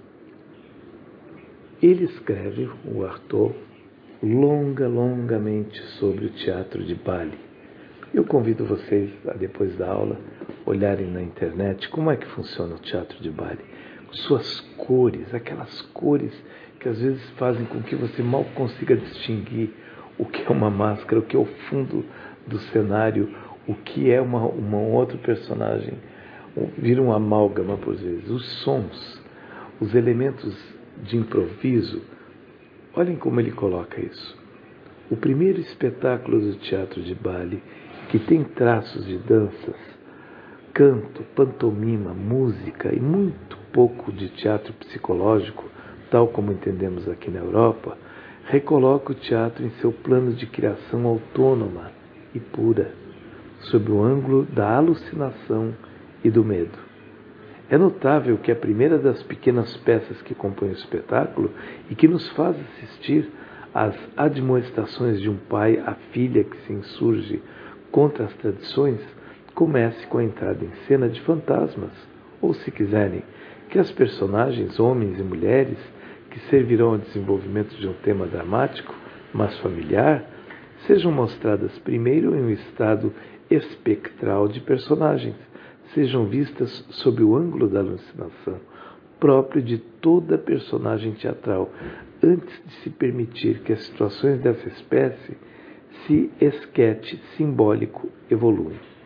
ele escreve, o Artaud, longamente sobre o teatro de Bali. Eu convido vocês a, depois da aula, olharem na internet como é que funciona o teatro de Bali. Suas cores, aquelas cores que às vezes fazem com que você mal consiga distinguir o que é uma máscara, o que é o fundo do cenário, o que é um outro personagem. Vira um amálgama, por vezes. Os sons, os elementos de improviso. Olhem como ele coloca isso. O primeiro espetáculo do teatro de Bali, que tem traços de danças, canto, pantomima, música e muito pouco de teatro psicológico, tal como entendemos aqui na Europa, recoloca o teatro em seu plano de criação autônoma e pura, sob o ângulo da alucinação e do medo. É notável que a primeira das pequenas peças que compõem o espetáculo e que nos faz assistir às admoestações de um pai à filha que se insurge contra as tradições, comece com a entrada em cena de fantasmas, ou, se quiserem, que as personagens, homens e mulheres, que servirão ao desenvolvimento de um tema dramático, mas familiar, sejam mostradas primeiro em um estado espectral de personagens, sejam vistas sob o ângulo da alucinação, próprio de toda personagem teatral, antes de se permitir que as situações dessa espécie se esquete simbólico evoluem.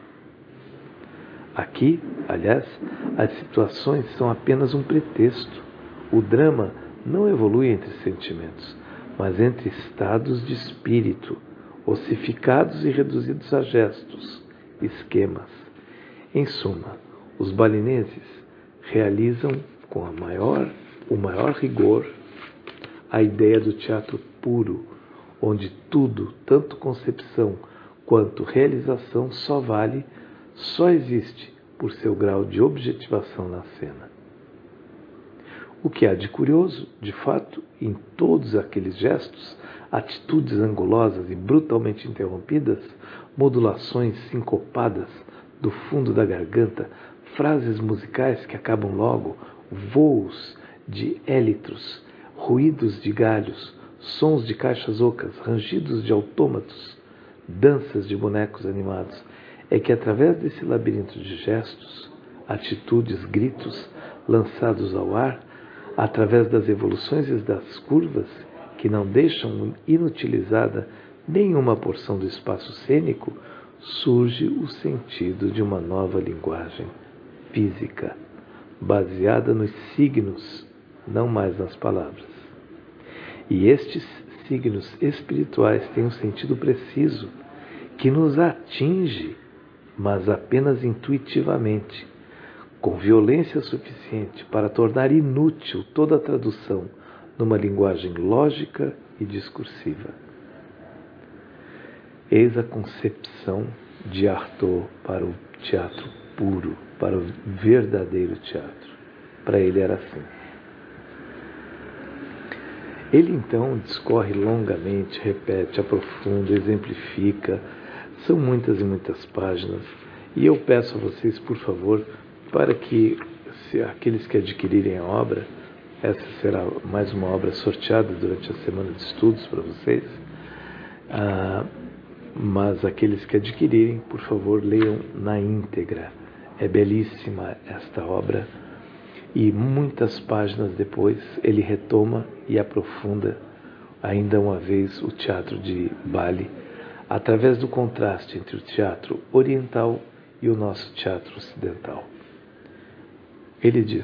Aqui, aliás, as situações são apenas um pretexto. O drama não evolui entre sentimentos, mas entre estados de espírito, ossificados e reduzidos a gestos, esquemas. Em suma, os balinenses realizam com o maior rigor a ideia do teatro puro, onde tudo, tanto concepção quanto realização, só existe por seu grau de objetivação na cena. O que há de curioso, de fato, em todos aqueles gestos, atitudes angulosas e brutalmente interrompidas, modulações sincopadas do fundo da garganta, frases musicais que acabam logo, voos de élitros, ruídos de galhos, sons de caixas ocas, rangidos de autômatos, danças de bonecos animados, é que através desse labirinto de gestos, atitudes, gritos lançados ao ar, através das evoluções e das curvas, que não deixam inutilizada nenhuma porção do espaço cênico, surge o sentido de uma nova linguagem física, baseada nos signos, não mais nas palavras. E estes signos espirituais têm um sentido preciso, que nos atinge, mas apenas intuitivamente, com violência suficiente para tornar inútil toda a tradução numa linguagem lógica e discursiva. Eis a concepção de Artaud para o teatro puro, para o verdadeiro teatro. Para ele era assim. Ele então discorre longamente, repete, aprofunda, exemplifica. São muitas e muitas páginas. E eu peço a vocês, por favor, para que aqueles que adquirirem a obra, essa será mais uma obra sorteada durante a semana de estudos para vocês, mas aqueles que adquirirem, por favor, leiam na íntegra. É belíssima esta obra e muitas páginas depois ele retoma e aprofunda ainda uma vez o teatro de Bali, através do contraste entre o teatro oriental e o nosso teatro ocidental. Ele diz: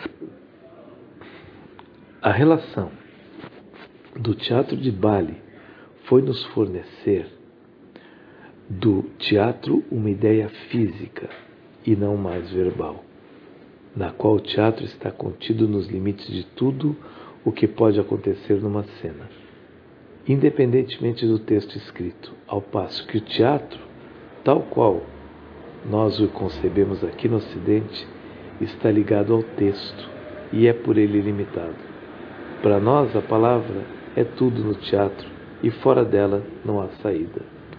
a relação do teatro de Bali foi nos fornecer do teatro uma ideia física e não mais verbal, na qual o teatro está contido nos limites de tudo o que pode acontecer numa cena, independentemente do texto escrito, ao passo que o teatro, tal qual nós o concebemos aqui no Ocidente, está ligado ao texto e é por ele limitado. Para nós, a palavra é tudo no teatro e fora dela não há saída.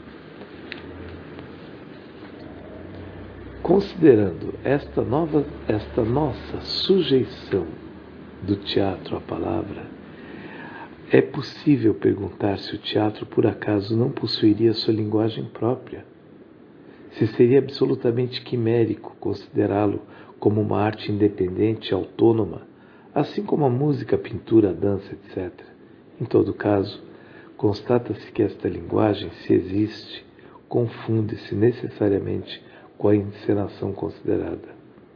Considerando esta nossa sujeição do teatro à palavra, é possível perguntar se o teatro por acaso não possuiria sua linguagem própria, se seria absolutamente quimérico considerá-lo como uma arte independente e autônoma, assim como a música, a pintura, a dança, etc. Em todo caso, constata-se que esta linguagem, se existe, confunde-se necessariamente com a encenação considerada.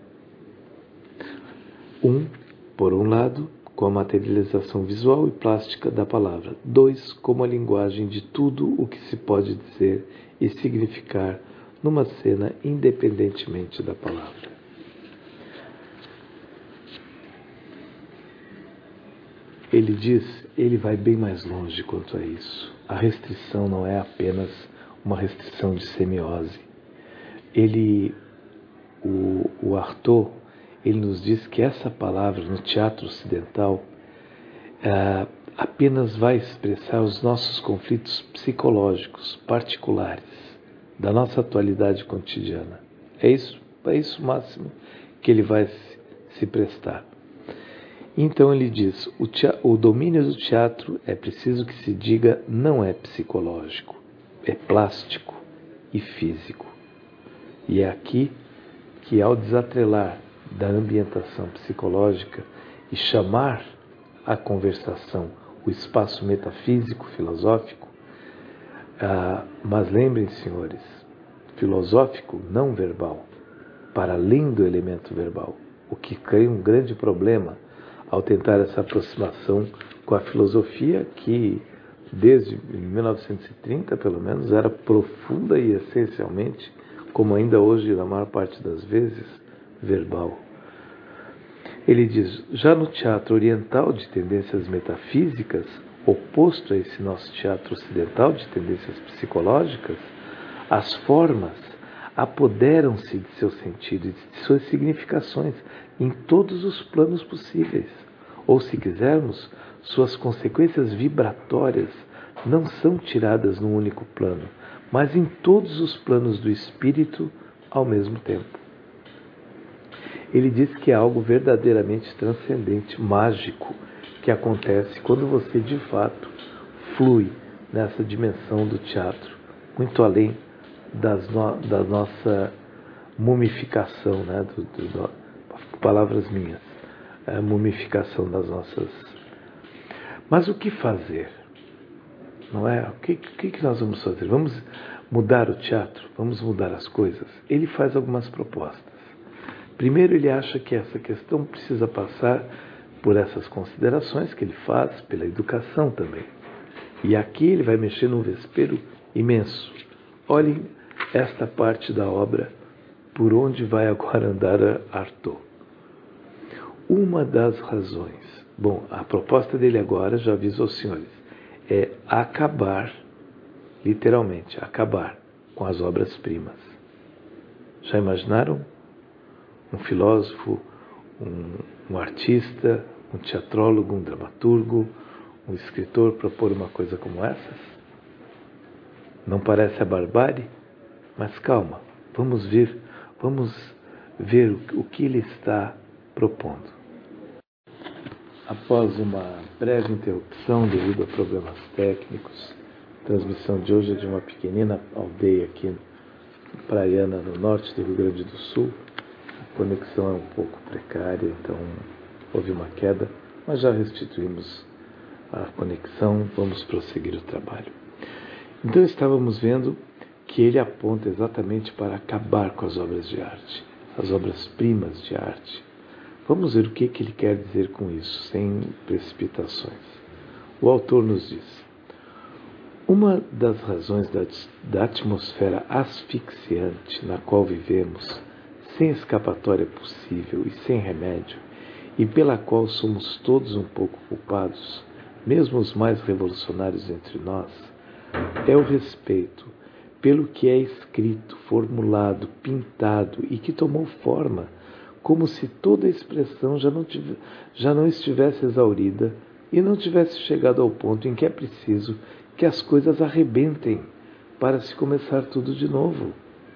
Por um lado, com a materialização visual e plástica da palavra. 2, como a linguagem de tudo o que se pode dizer e significar numa cena independentemente da palavra. Ele vai bem mais longe quanto a isso. A restrição não é apenas uma restrição de semiose. O Artaud, ele nos diz que essa palavra no teatro ocidental apenas vai expressar os nossos conflitos psicológicos particulares da nossa atualidade cotidiana. É isso o máximo que ele vai se prestar. Então ele diz, o domínio do teatro, é preciso que se diga, não é psicológico, é plástico e físico. E é aqui que, ao desatrelar da ambientação psicológica e chamar a conversação o espaço metafísico, filosófico, mas lembrem, senhores, filosófico não verbal, para além do elemento verbal, o que cria um grande problema ao tentar essa aproximação com a filosofia que, desde 1930 pelo menos, era profunda e essencialmente, como ainda hoje na maior parte das vezes, verbal. Ele diz, já no teatro oriental de tendências metafísicas, oposto a esse nosso teatro ocidental de tendências psicológicas, as formas apoderam-se de seu sentido e de suas significações em todos os planos possíveis. Ou, se quisermos, suas consequências vibratórias não são tiradas num único plano, mas em todos os planos do espírito ao mesmo tempo. Ele diz que é algo verdadeiramente transcendente, mágico, que acontece quando você de fato flui nessa dimensão do teatro, muito além da nossa mumificação, né? Palavras minhas, a mumificação das nossas. Mas o que fazer? Não é? O que nós vamos fazer? Vamos mudar o teatro? Vamos mudar as coisas? Ele faz algumas propostas. Primeiro, ele acha que essa questão precisa passar por essas considerações que ele faz, pela educação também. E aqui ele vai mexer num vespeiro imenso. Olhem esta parte da obra, por onde vai agora andar Artaud. Uma das razões, bom, a proposta dele agora, já aviso aos senhores, é acabar, literalmente, acabar com as obras-primas. Já imaginaram? Um filósofo, um artista, um teatrólogo, um dramaturgo, um escritor propor uma coisa como essas? Não parece a barbárie? Mas calma, vamos ver o que ele está propondo. Após uma breve interrupção devido a problemas técnicos, a transmissão de hoje é de uma pequenina aldeia aqui praiana no norte do Rio Grande do Sul. A conexão é um pouco precária, então houve uma queda, mas já restituímos a conexão, vamos prosseguir o trabalho. Então estávamos vendo que ele aponta exatamente para acabar com as obras de arte, as obras-primas de arte. Vamos ver o que ele quer dizer com isso, sem precipitações. O autor nos diz: uma das razões da atmosfera asfixiante na qual vivemos, sem escapatória possível e sem remédio, e pela qual somos todos um pouco culpados, mesmo os mais revolucionários entre nós, é o respeito pelo que é escrito, formulado, pintado e que tomou forma, como se toda a expressão já não estivesse exaurida e não tivesse chegado ao ponto em que é preciso que as coisas arrebentem para se começar tudo de novo.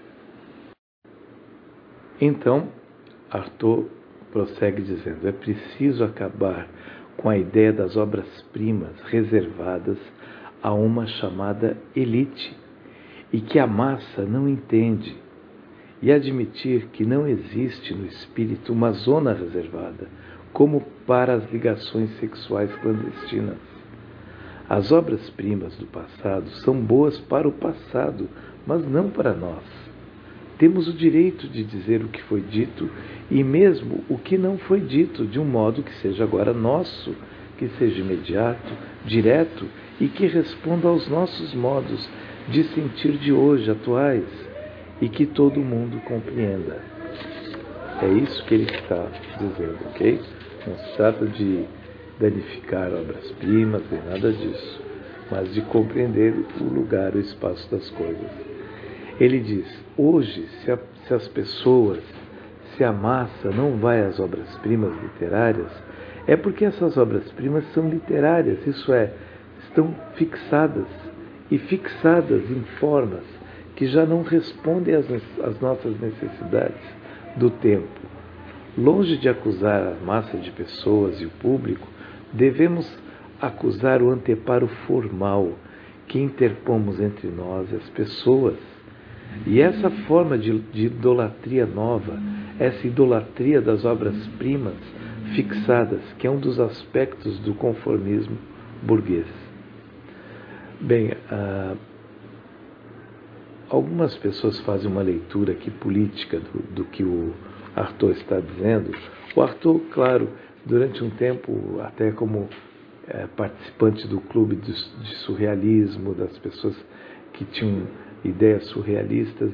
Então, Artaud prossegue dizendo, é preciso acabar com a ideia das obras-primas reservadas a uma chamada elite e que a massa não entende, e admitir que não existe no espírito uma zona reservada, como para as ligações sexuais clandestinas. As obras-primas do passado são boas para o passado, mas não para nós. Temos o direito de dizer o que foi dito e mesmo o que não foi dito, de um modo que seja agora nosso, que seja imediato, direto e que responda aos nossos modos de sentir de hoje, atuais, e que todo mundo compreenda. É isso que ele está dizendo, ok? Não se trata de danificar obras-primas, nem nada disso, mas de compreender o lugar, o espaço das coisas. Ele diz, hoje, se as pessoas, se a massa não vai às obras-primas literárias, é porque essas obras-primas são literárias, isso é, estão fixadas, e fixadas em formas que já não respondem às nossas necessidades do tempo. Longe de acusar a massa de pessoas e o público, devemos acusar o anteparo formal que interpomos entre nós e as pessoas. E essa forma de idolatria nova, essa idolatria das obras-primas fixadas, que é um dos aspectos do conformismo burguês. Bem, algumas pessoas fazem uma leitura aqui política do que o Artaud está dizendo. O Artaud, claro, durante um tempo, até como participante do clube de surrealismo, das pessoas que tinham ideias surrealistas,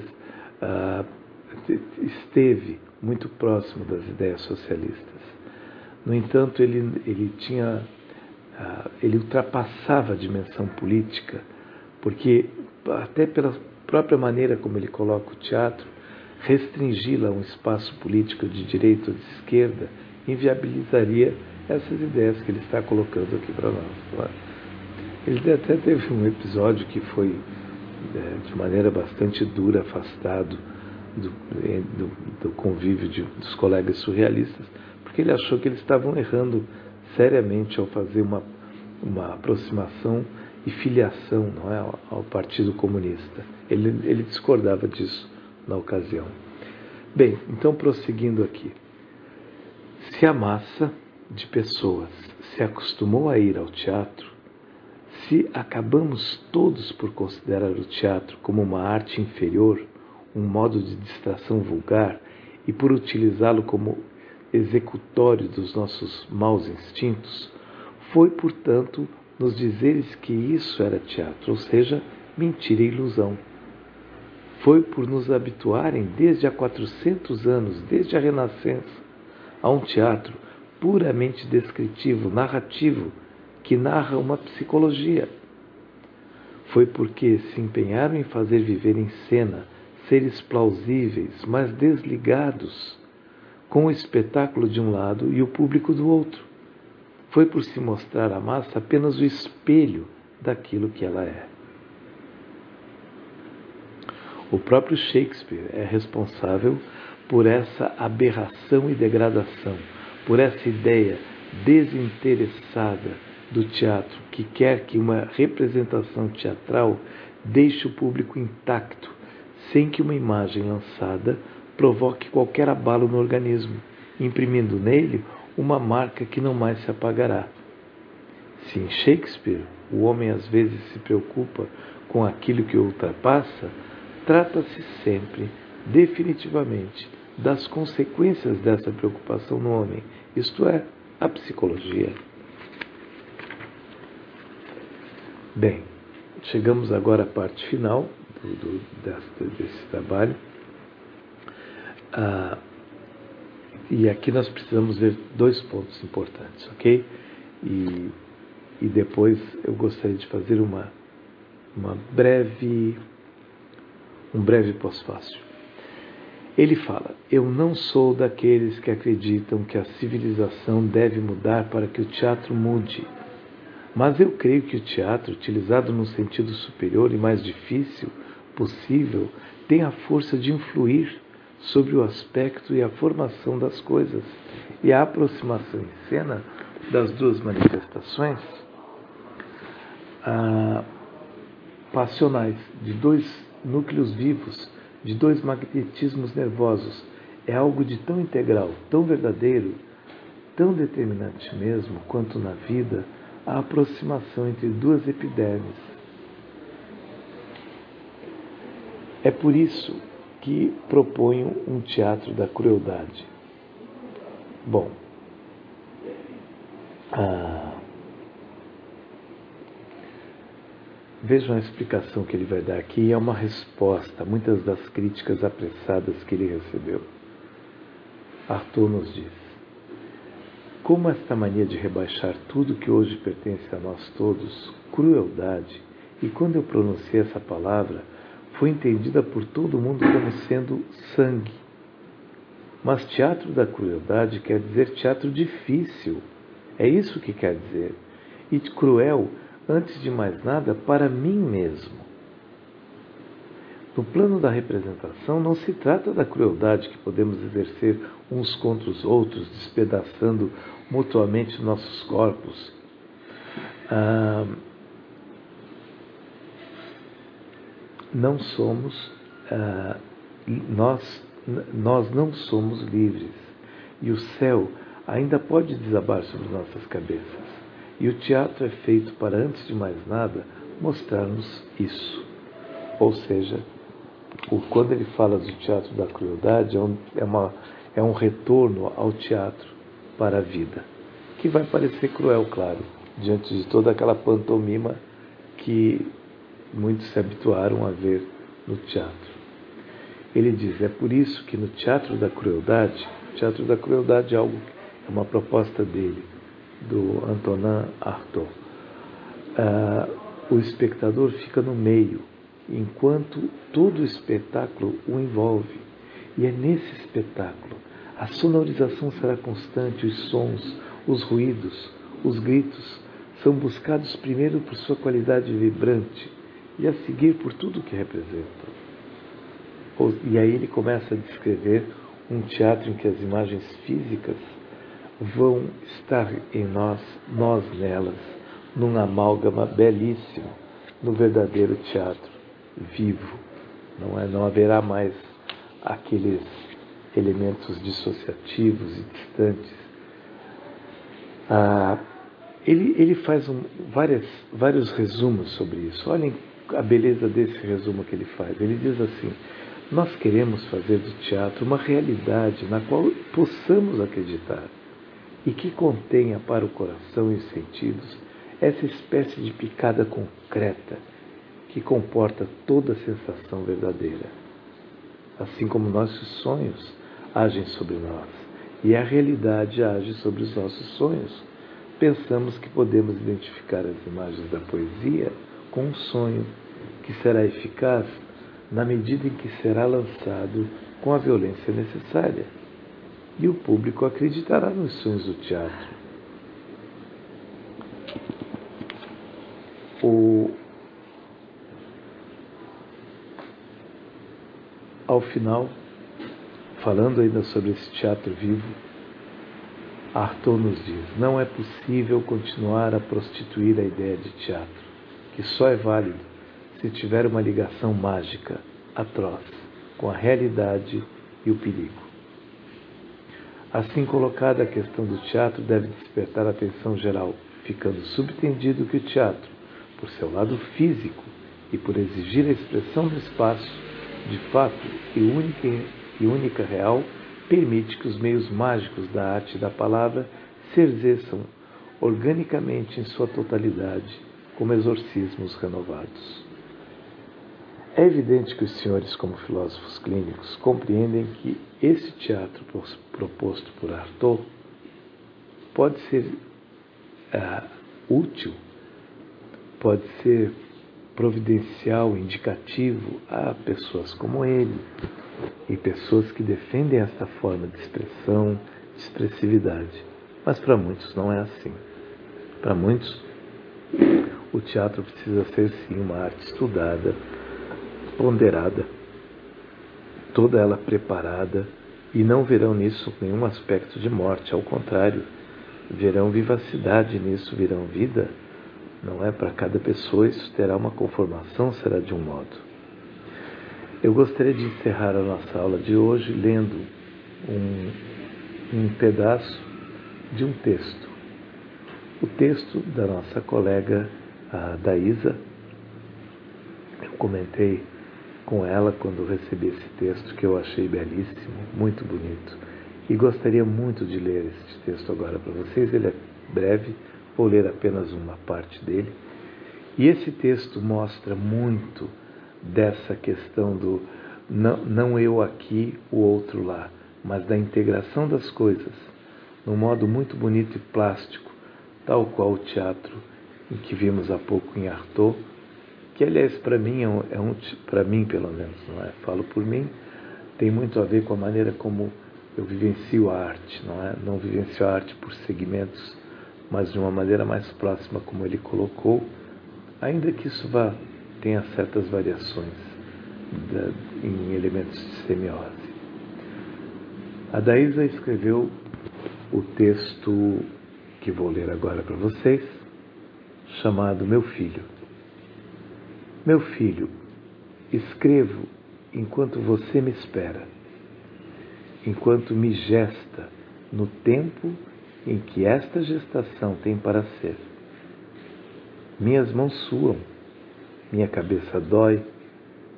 esteve muito próximo das ideias socialistas. No entanto, ele ultrapassava a dimensão política, porque até pela própria maneira como ele coloca o teatro, restringi-la a um espaço político de direita ou de esquerda inviabilizaria essas ideias que ele está colocando aqui para nós. Claro. Ele até teve um episódio que foi, de maneira bastante dura, afastado do convívio dos colegas surrealistas, porque ele achou que eles estavam errando seriamente ao fazer uma aproximação e filiação, não é, ao Partido Comunista. Ele discordava disso na ocasião. Bem, então prosseguindo aqui. Se a massa de pessoas se acostumou a ir ao teatro, se acabamos todos por considerar o teatro como uma arte inferior, um modo de distração vulgar, e por utilizá-lo como executório dos nossos maus instintos, foi, portanto, nos dizeres que isso era teatro, ou seja, mentira e ilusão. Foi por nos habituarem desde há 400 anos, desde a Renascença, a um teatro puramente descritivo, narrativo, que narra uma psicologia. Foi porque se empenharam em fazer viver em cena seres plausíveis, mas desligados, com o espetáculo de um lado e o público do outro. Foi por se mostrar à massa apenas o espelho daquilo que ela é. O próprio Shakespeare é responsável por essa aberração e degradação, por essa ideia desinteressada do teatro, que quer que uma representação teatral deixe o público intacto, sem que uma imagem lançada provoque qualquer abalo no organismo, imprimindo nele uma marca que não mais se apagará. Se em Shakespeare o homem às vezes se preocupa com aquilo que o ultrapassa, trata-se sempre, definitivamente, das consequências dessa preocupação no homem, isto é, a psicologia. Bem, chegamos agora à parte final desse trabalho. E aqui nós precisamos ver 2 pontos importantes, ok? E depois eu gostaria de fazer um breve pós-fácil. Ele fala: eu não sou daqueles que acreditam que a civilização deve mudar para que o teatro mude. Mas eu creio que o teatro, utilizado no sentido superior e mais difícil possível, tem a força de influir sobre o aspecto e a formação das coisas e a aproximação em cena das 2 manifestações passionais, de 2 núcleos vivos, de 2 magnetismos nervosos. É algo de tão integral, tão verdadeiro, tão determinante mesmo, quanto na vida, a aproximação entre 2 epidermes. É por isso que proponho um teatro da crueldade. Bom, vejam a explicação que ele vai dar aqui, é uma resposta a muitas das críticas apressadas que ele recebeu. Artaud nos diz: como esta mania de rebaixar tudo que hoje pertence a nós todos, crueldade, e quando eu pronunciei essa palavra, foi entendida por todo mundo como sendo sangue. Mas teatro da crueldade quer dizer teatro difícil. É isso que quer dizer. E cruel, antes de mais nada, para mim mesmo. No plano da representação, não se trata da crueldade que podemos exercer uns contra os outros, despedaçando mutuamente nossos corpos. Não somos, nós não somos livres. E o céu ainda pode desabar sobre nossas cabeças. E o teatro é feito para, antes de mais nada, mostrar-nos isso. Ou seja, quando ele fala do teatro da crueldade, é um retorno ao teatro para a vida, que vai parecer cruel, claro, diante de toda aquela pantomima que muitos se habituaram a ver no teatro. Ele diz, é por isso que no teatro da crueldade é uma proposta dele, do Antonin Artaud. O espectador fica no meio, enquanto todo o espetáculo o envolve. E é nesse espetáculo, a sonorização será constante, os sons, os ruídos, os gritos, são buscados primeiro por sua qualidade vibrante e a seguir por tudo o que representam. E aí ele começa a descrever um teatro em que as imagens físicas vão estar em nós nelas, num amálgama belíssimo, no verdadeiro teatro vivo. Não haverá mais aqueles elementos dissociativos e distantes. Ele faz vários resumos sobre isso. Olhem a beleza desse resumo que ele faz. Ele diz assim, nós queremos fazer do teatro uma realidade na qual possamos acreditar e que contenha para o coração e os sentidos essa espécie de picada concreta que comporta toda a sensação verdadeira. Assim como nossos sonhos agem sobre nós e a realidade age sobre os nossos sonhos, pensamos que podemos identificar as imagens da poesia com um sonho que será eficaz na medida em que será lançado com a violência necessária. E o público acreditará nos sonhos do teatro. Ao final, falando ainda sobre esse teatro vivo, Artaud nos diz, não é possível continuar a prostituir a ideia de teatro, que só é válido se tiver uma ligação mágica, atroz, com a realidade e o perigo. Assim colocada, a questão do teatro deve despertar a atenção geral, ficando subentendido que o teatro, por seu lado físico e por exigir a expressão do espaço, de fato e única real, permite que os meios mágicos da arte e da palavra se exerçam organicamente em sua totalidade, como exorcismos renovados. É evidente que os senhores, como filósofos clínicos, compreendem que esse teatro proposto por Artaud pode ser útil, pode ser providencial, indicativo a pessoas como ele e pessoas que defendem esta forma de expressão, de expressividade. Mas para muitos não é assim. Para muitos, o teatro precisa ser sim uma arte estudada, ponderada, toda ela preparada, e não verão nisso nenhum aspecto de morte, ao contrário, verão vivacidade nisso, verão vida. Não é para cada pessoa, isso terá uma conformação, será de um modo. Eu gostaria de encerrar a nossa aula de hoje lendo um pedaço de um texto. O texto da nossa colega Daísa. Eu comentei com ela quando recebi esse texto, que eu achei belíssimo, muito bonito. E gostaria muito de ler esse texto agora para vocês. Ele é breve, vou ler apenas uma parte dele. E esse texto mostra muito dessa questão do não eu aqui, o outro lá, mas da integração das coisas, num modo muito bonito e plástico, tal qual o teatro em que vimos há pouco em Artaud, que aliás para mim para mim pelo menos, não é? Falo por mim, tem muito a ver com a maneira como eu vivencio a arte, não é? Não vivencio a arte por segmentos, mas de uma maneira mais próxima, como ele colocou, ainda que isso tenha certas variações em elementos de semiose. A Daísa escreveu o texto que vou ler agora para vocês, chamado Meu Filho. Meu filho, escrevo enquanto você me espera, enquanto me gesta no tempo em que esta gestação tem para ser. Minhas mãos suam, minha cabeça dói,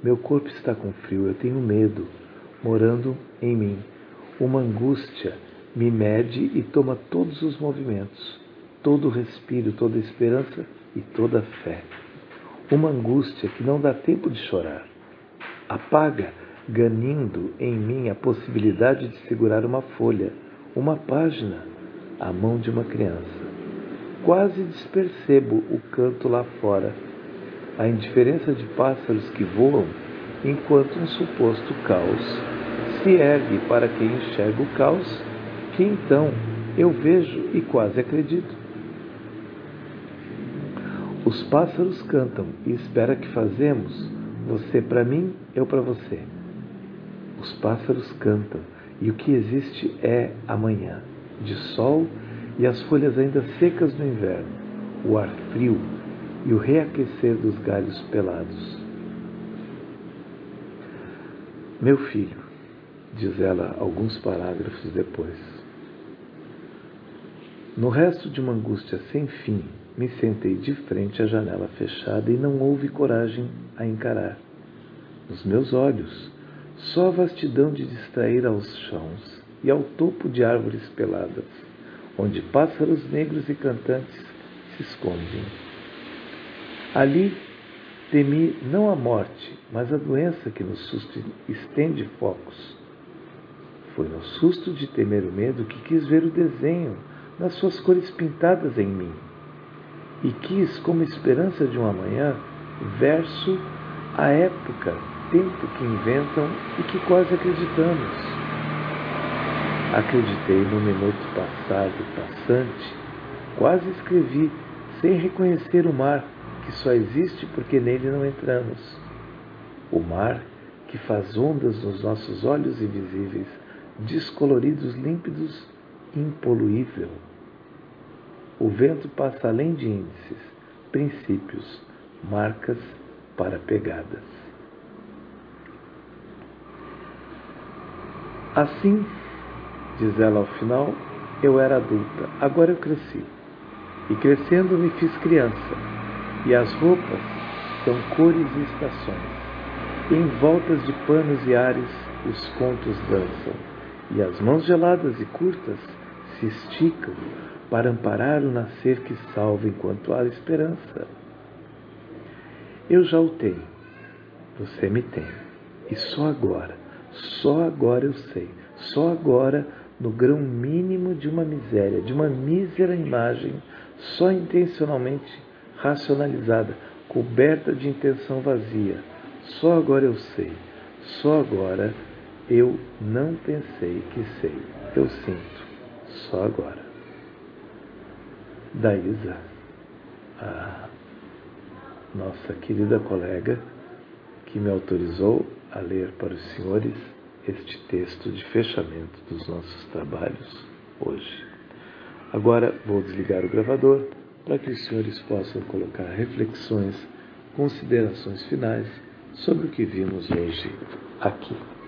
Meu corpo está com frio, eu tenho medo, morando em mim. Uma angústia me mede e toma todos os movimentos, todo o respiro, toda a esperança e toda a fé. Uma angústia que não dá tempo de chorar. Apaga, ganindo em mim a possibilidade de segurar uma folha, uma página, a mão de uma criança. Quase despercebo o canto lá fora, a indiferença de pássaros que voam, enquanto um suposto caos se ergue para quem enxerga o caos, que então eu vejo e quase acredito. Os pássaros cantam e espera que fazemos, você para mim, eu para você. Os pássaros cantam e o que existe é amanhã, de sol e as folhas ainda secas do inverno, o ar frio e o reaquecer dos galhos pelados. Meu filho, diz ela alguns parágrafos depois, no resto de uma angústia sem fim, me sentei de frente à janela fechada e não houve coragem a encarar. Nos meus olhos, só a vastidão de distrair aos chãos e ao topo de árvores peladas, onde pássaros negros e cantantes se escondem. Ali temi não a morte, mas a doença que no susto estende focos. Foi no susto de temer o medo que quis ver o desenho nas suas cores pintadas em mim. E quis, como esperança de um amanhã, verso a época, tempo que inventam e que quase acreditamos. Acreditei no minuto passado, passante, quase escrevi, sem reconhecer o mar, que só existe porque nele não entramos. O mar que faz ondas nos nossos olhos invisíveis, descoloridos, límpidos, impoluível. O vento passa além de índices, princípios, marcas para pegadas. Assim, diz ela ao final, eu era adulta, agora eu cresci. E crescendo me fiz criança, e as roupas são cores e estações. E em voltas de panos e ares os contos dançam, e as mãos geladas e curtas se esticam para amparar o nascer que salva enquanto há esperança. Eu já o tenho, você me tem, e só agora eu sei, só agora, no grão mínimo de uma miséria, de uma mísera imagem, só intencionalmente racionalizada, coberta de intenção vazia, só agora eu sei, só agora eu não pensei que sei, eu sinto, só agora. Da Isa, a nossa querida colega, que me autorizou a ler para os senhores este texto de fechamento dos nossos trabalhos hoje. Agora vou desligar o gravador para que os senhores possam colocar reflexões, considerações finais sobre o que vimos hoje aqui.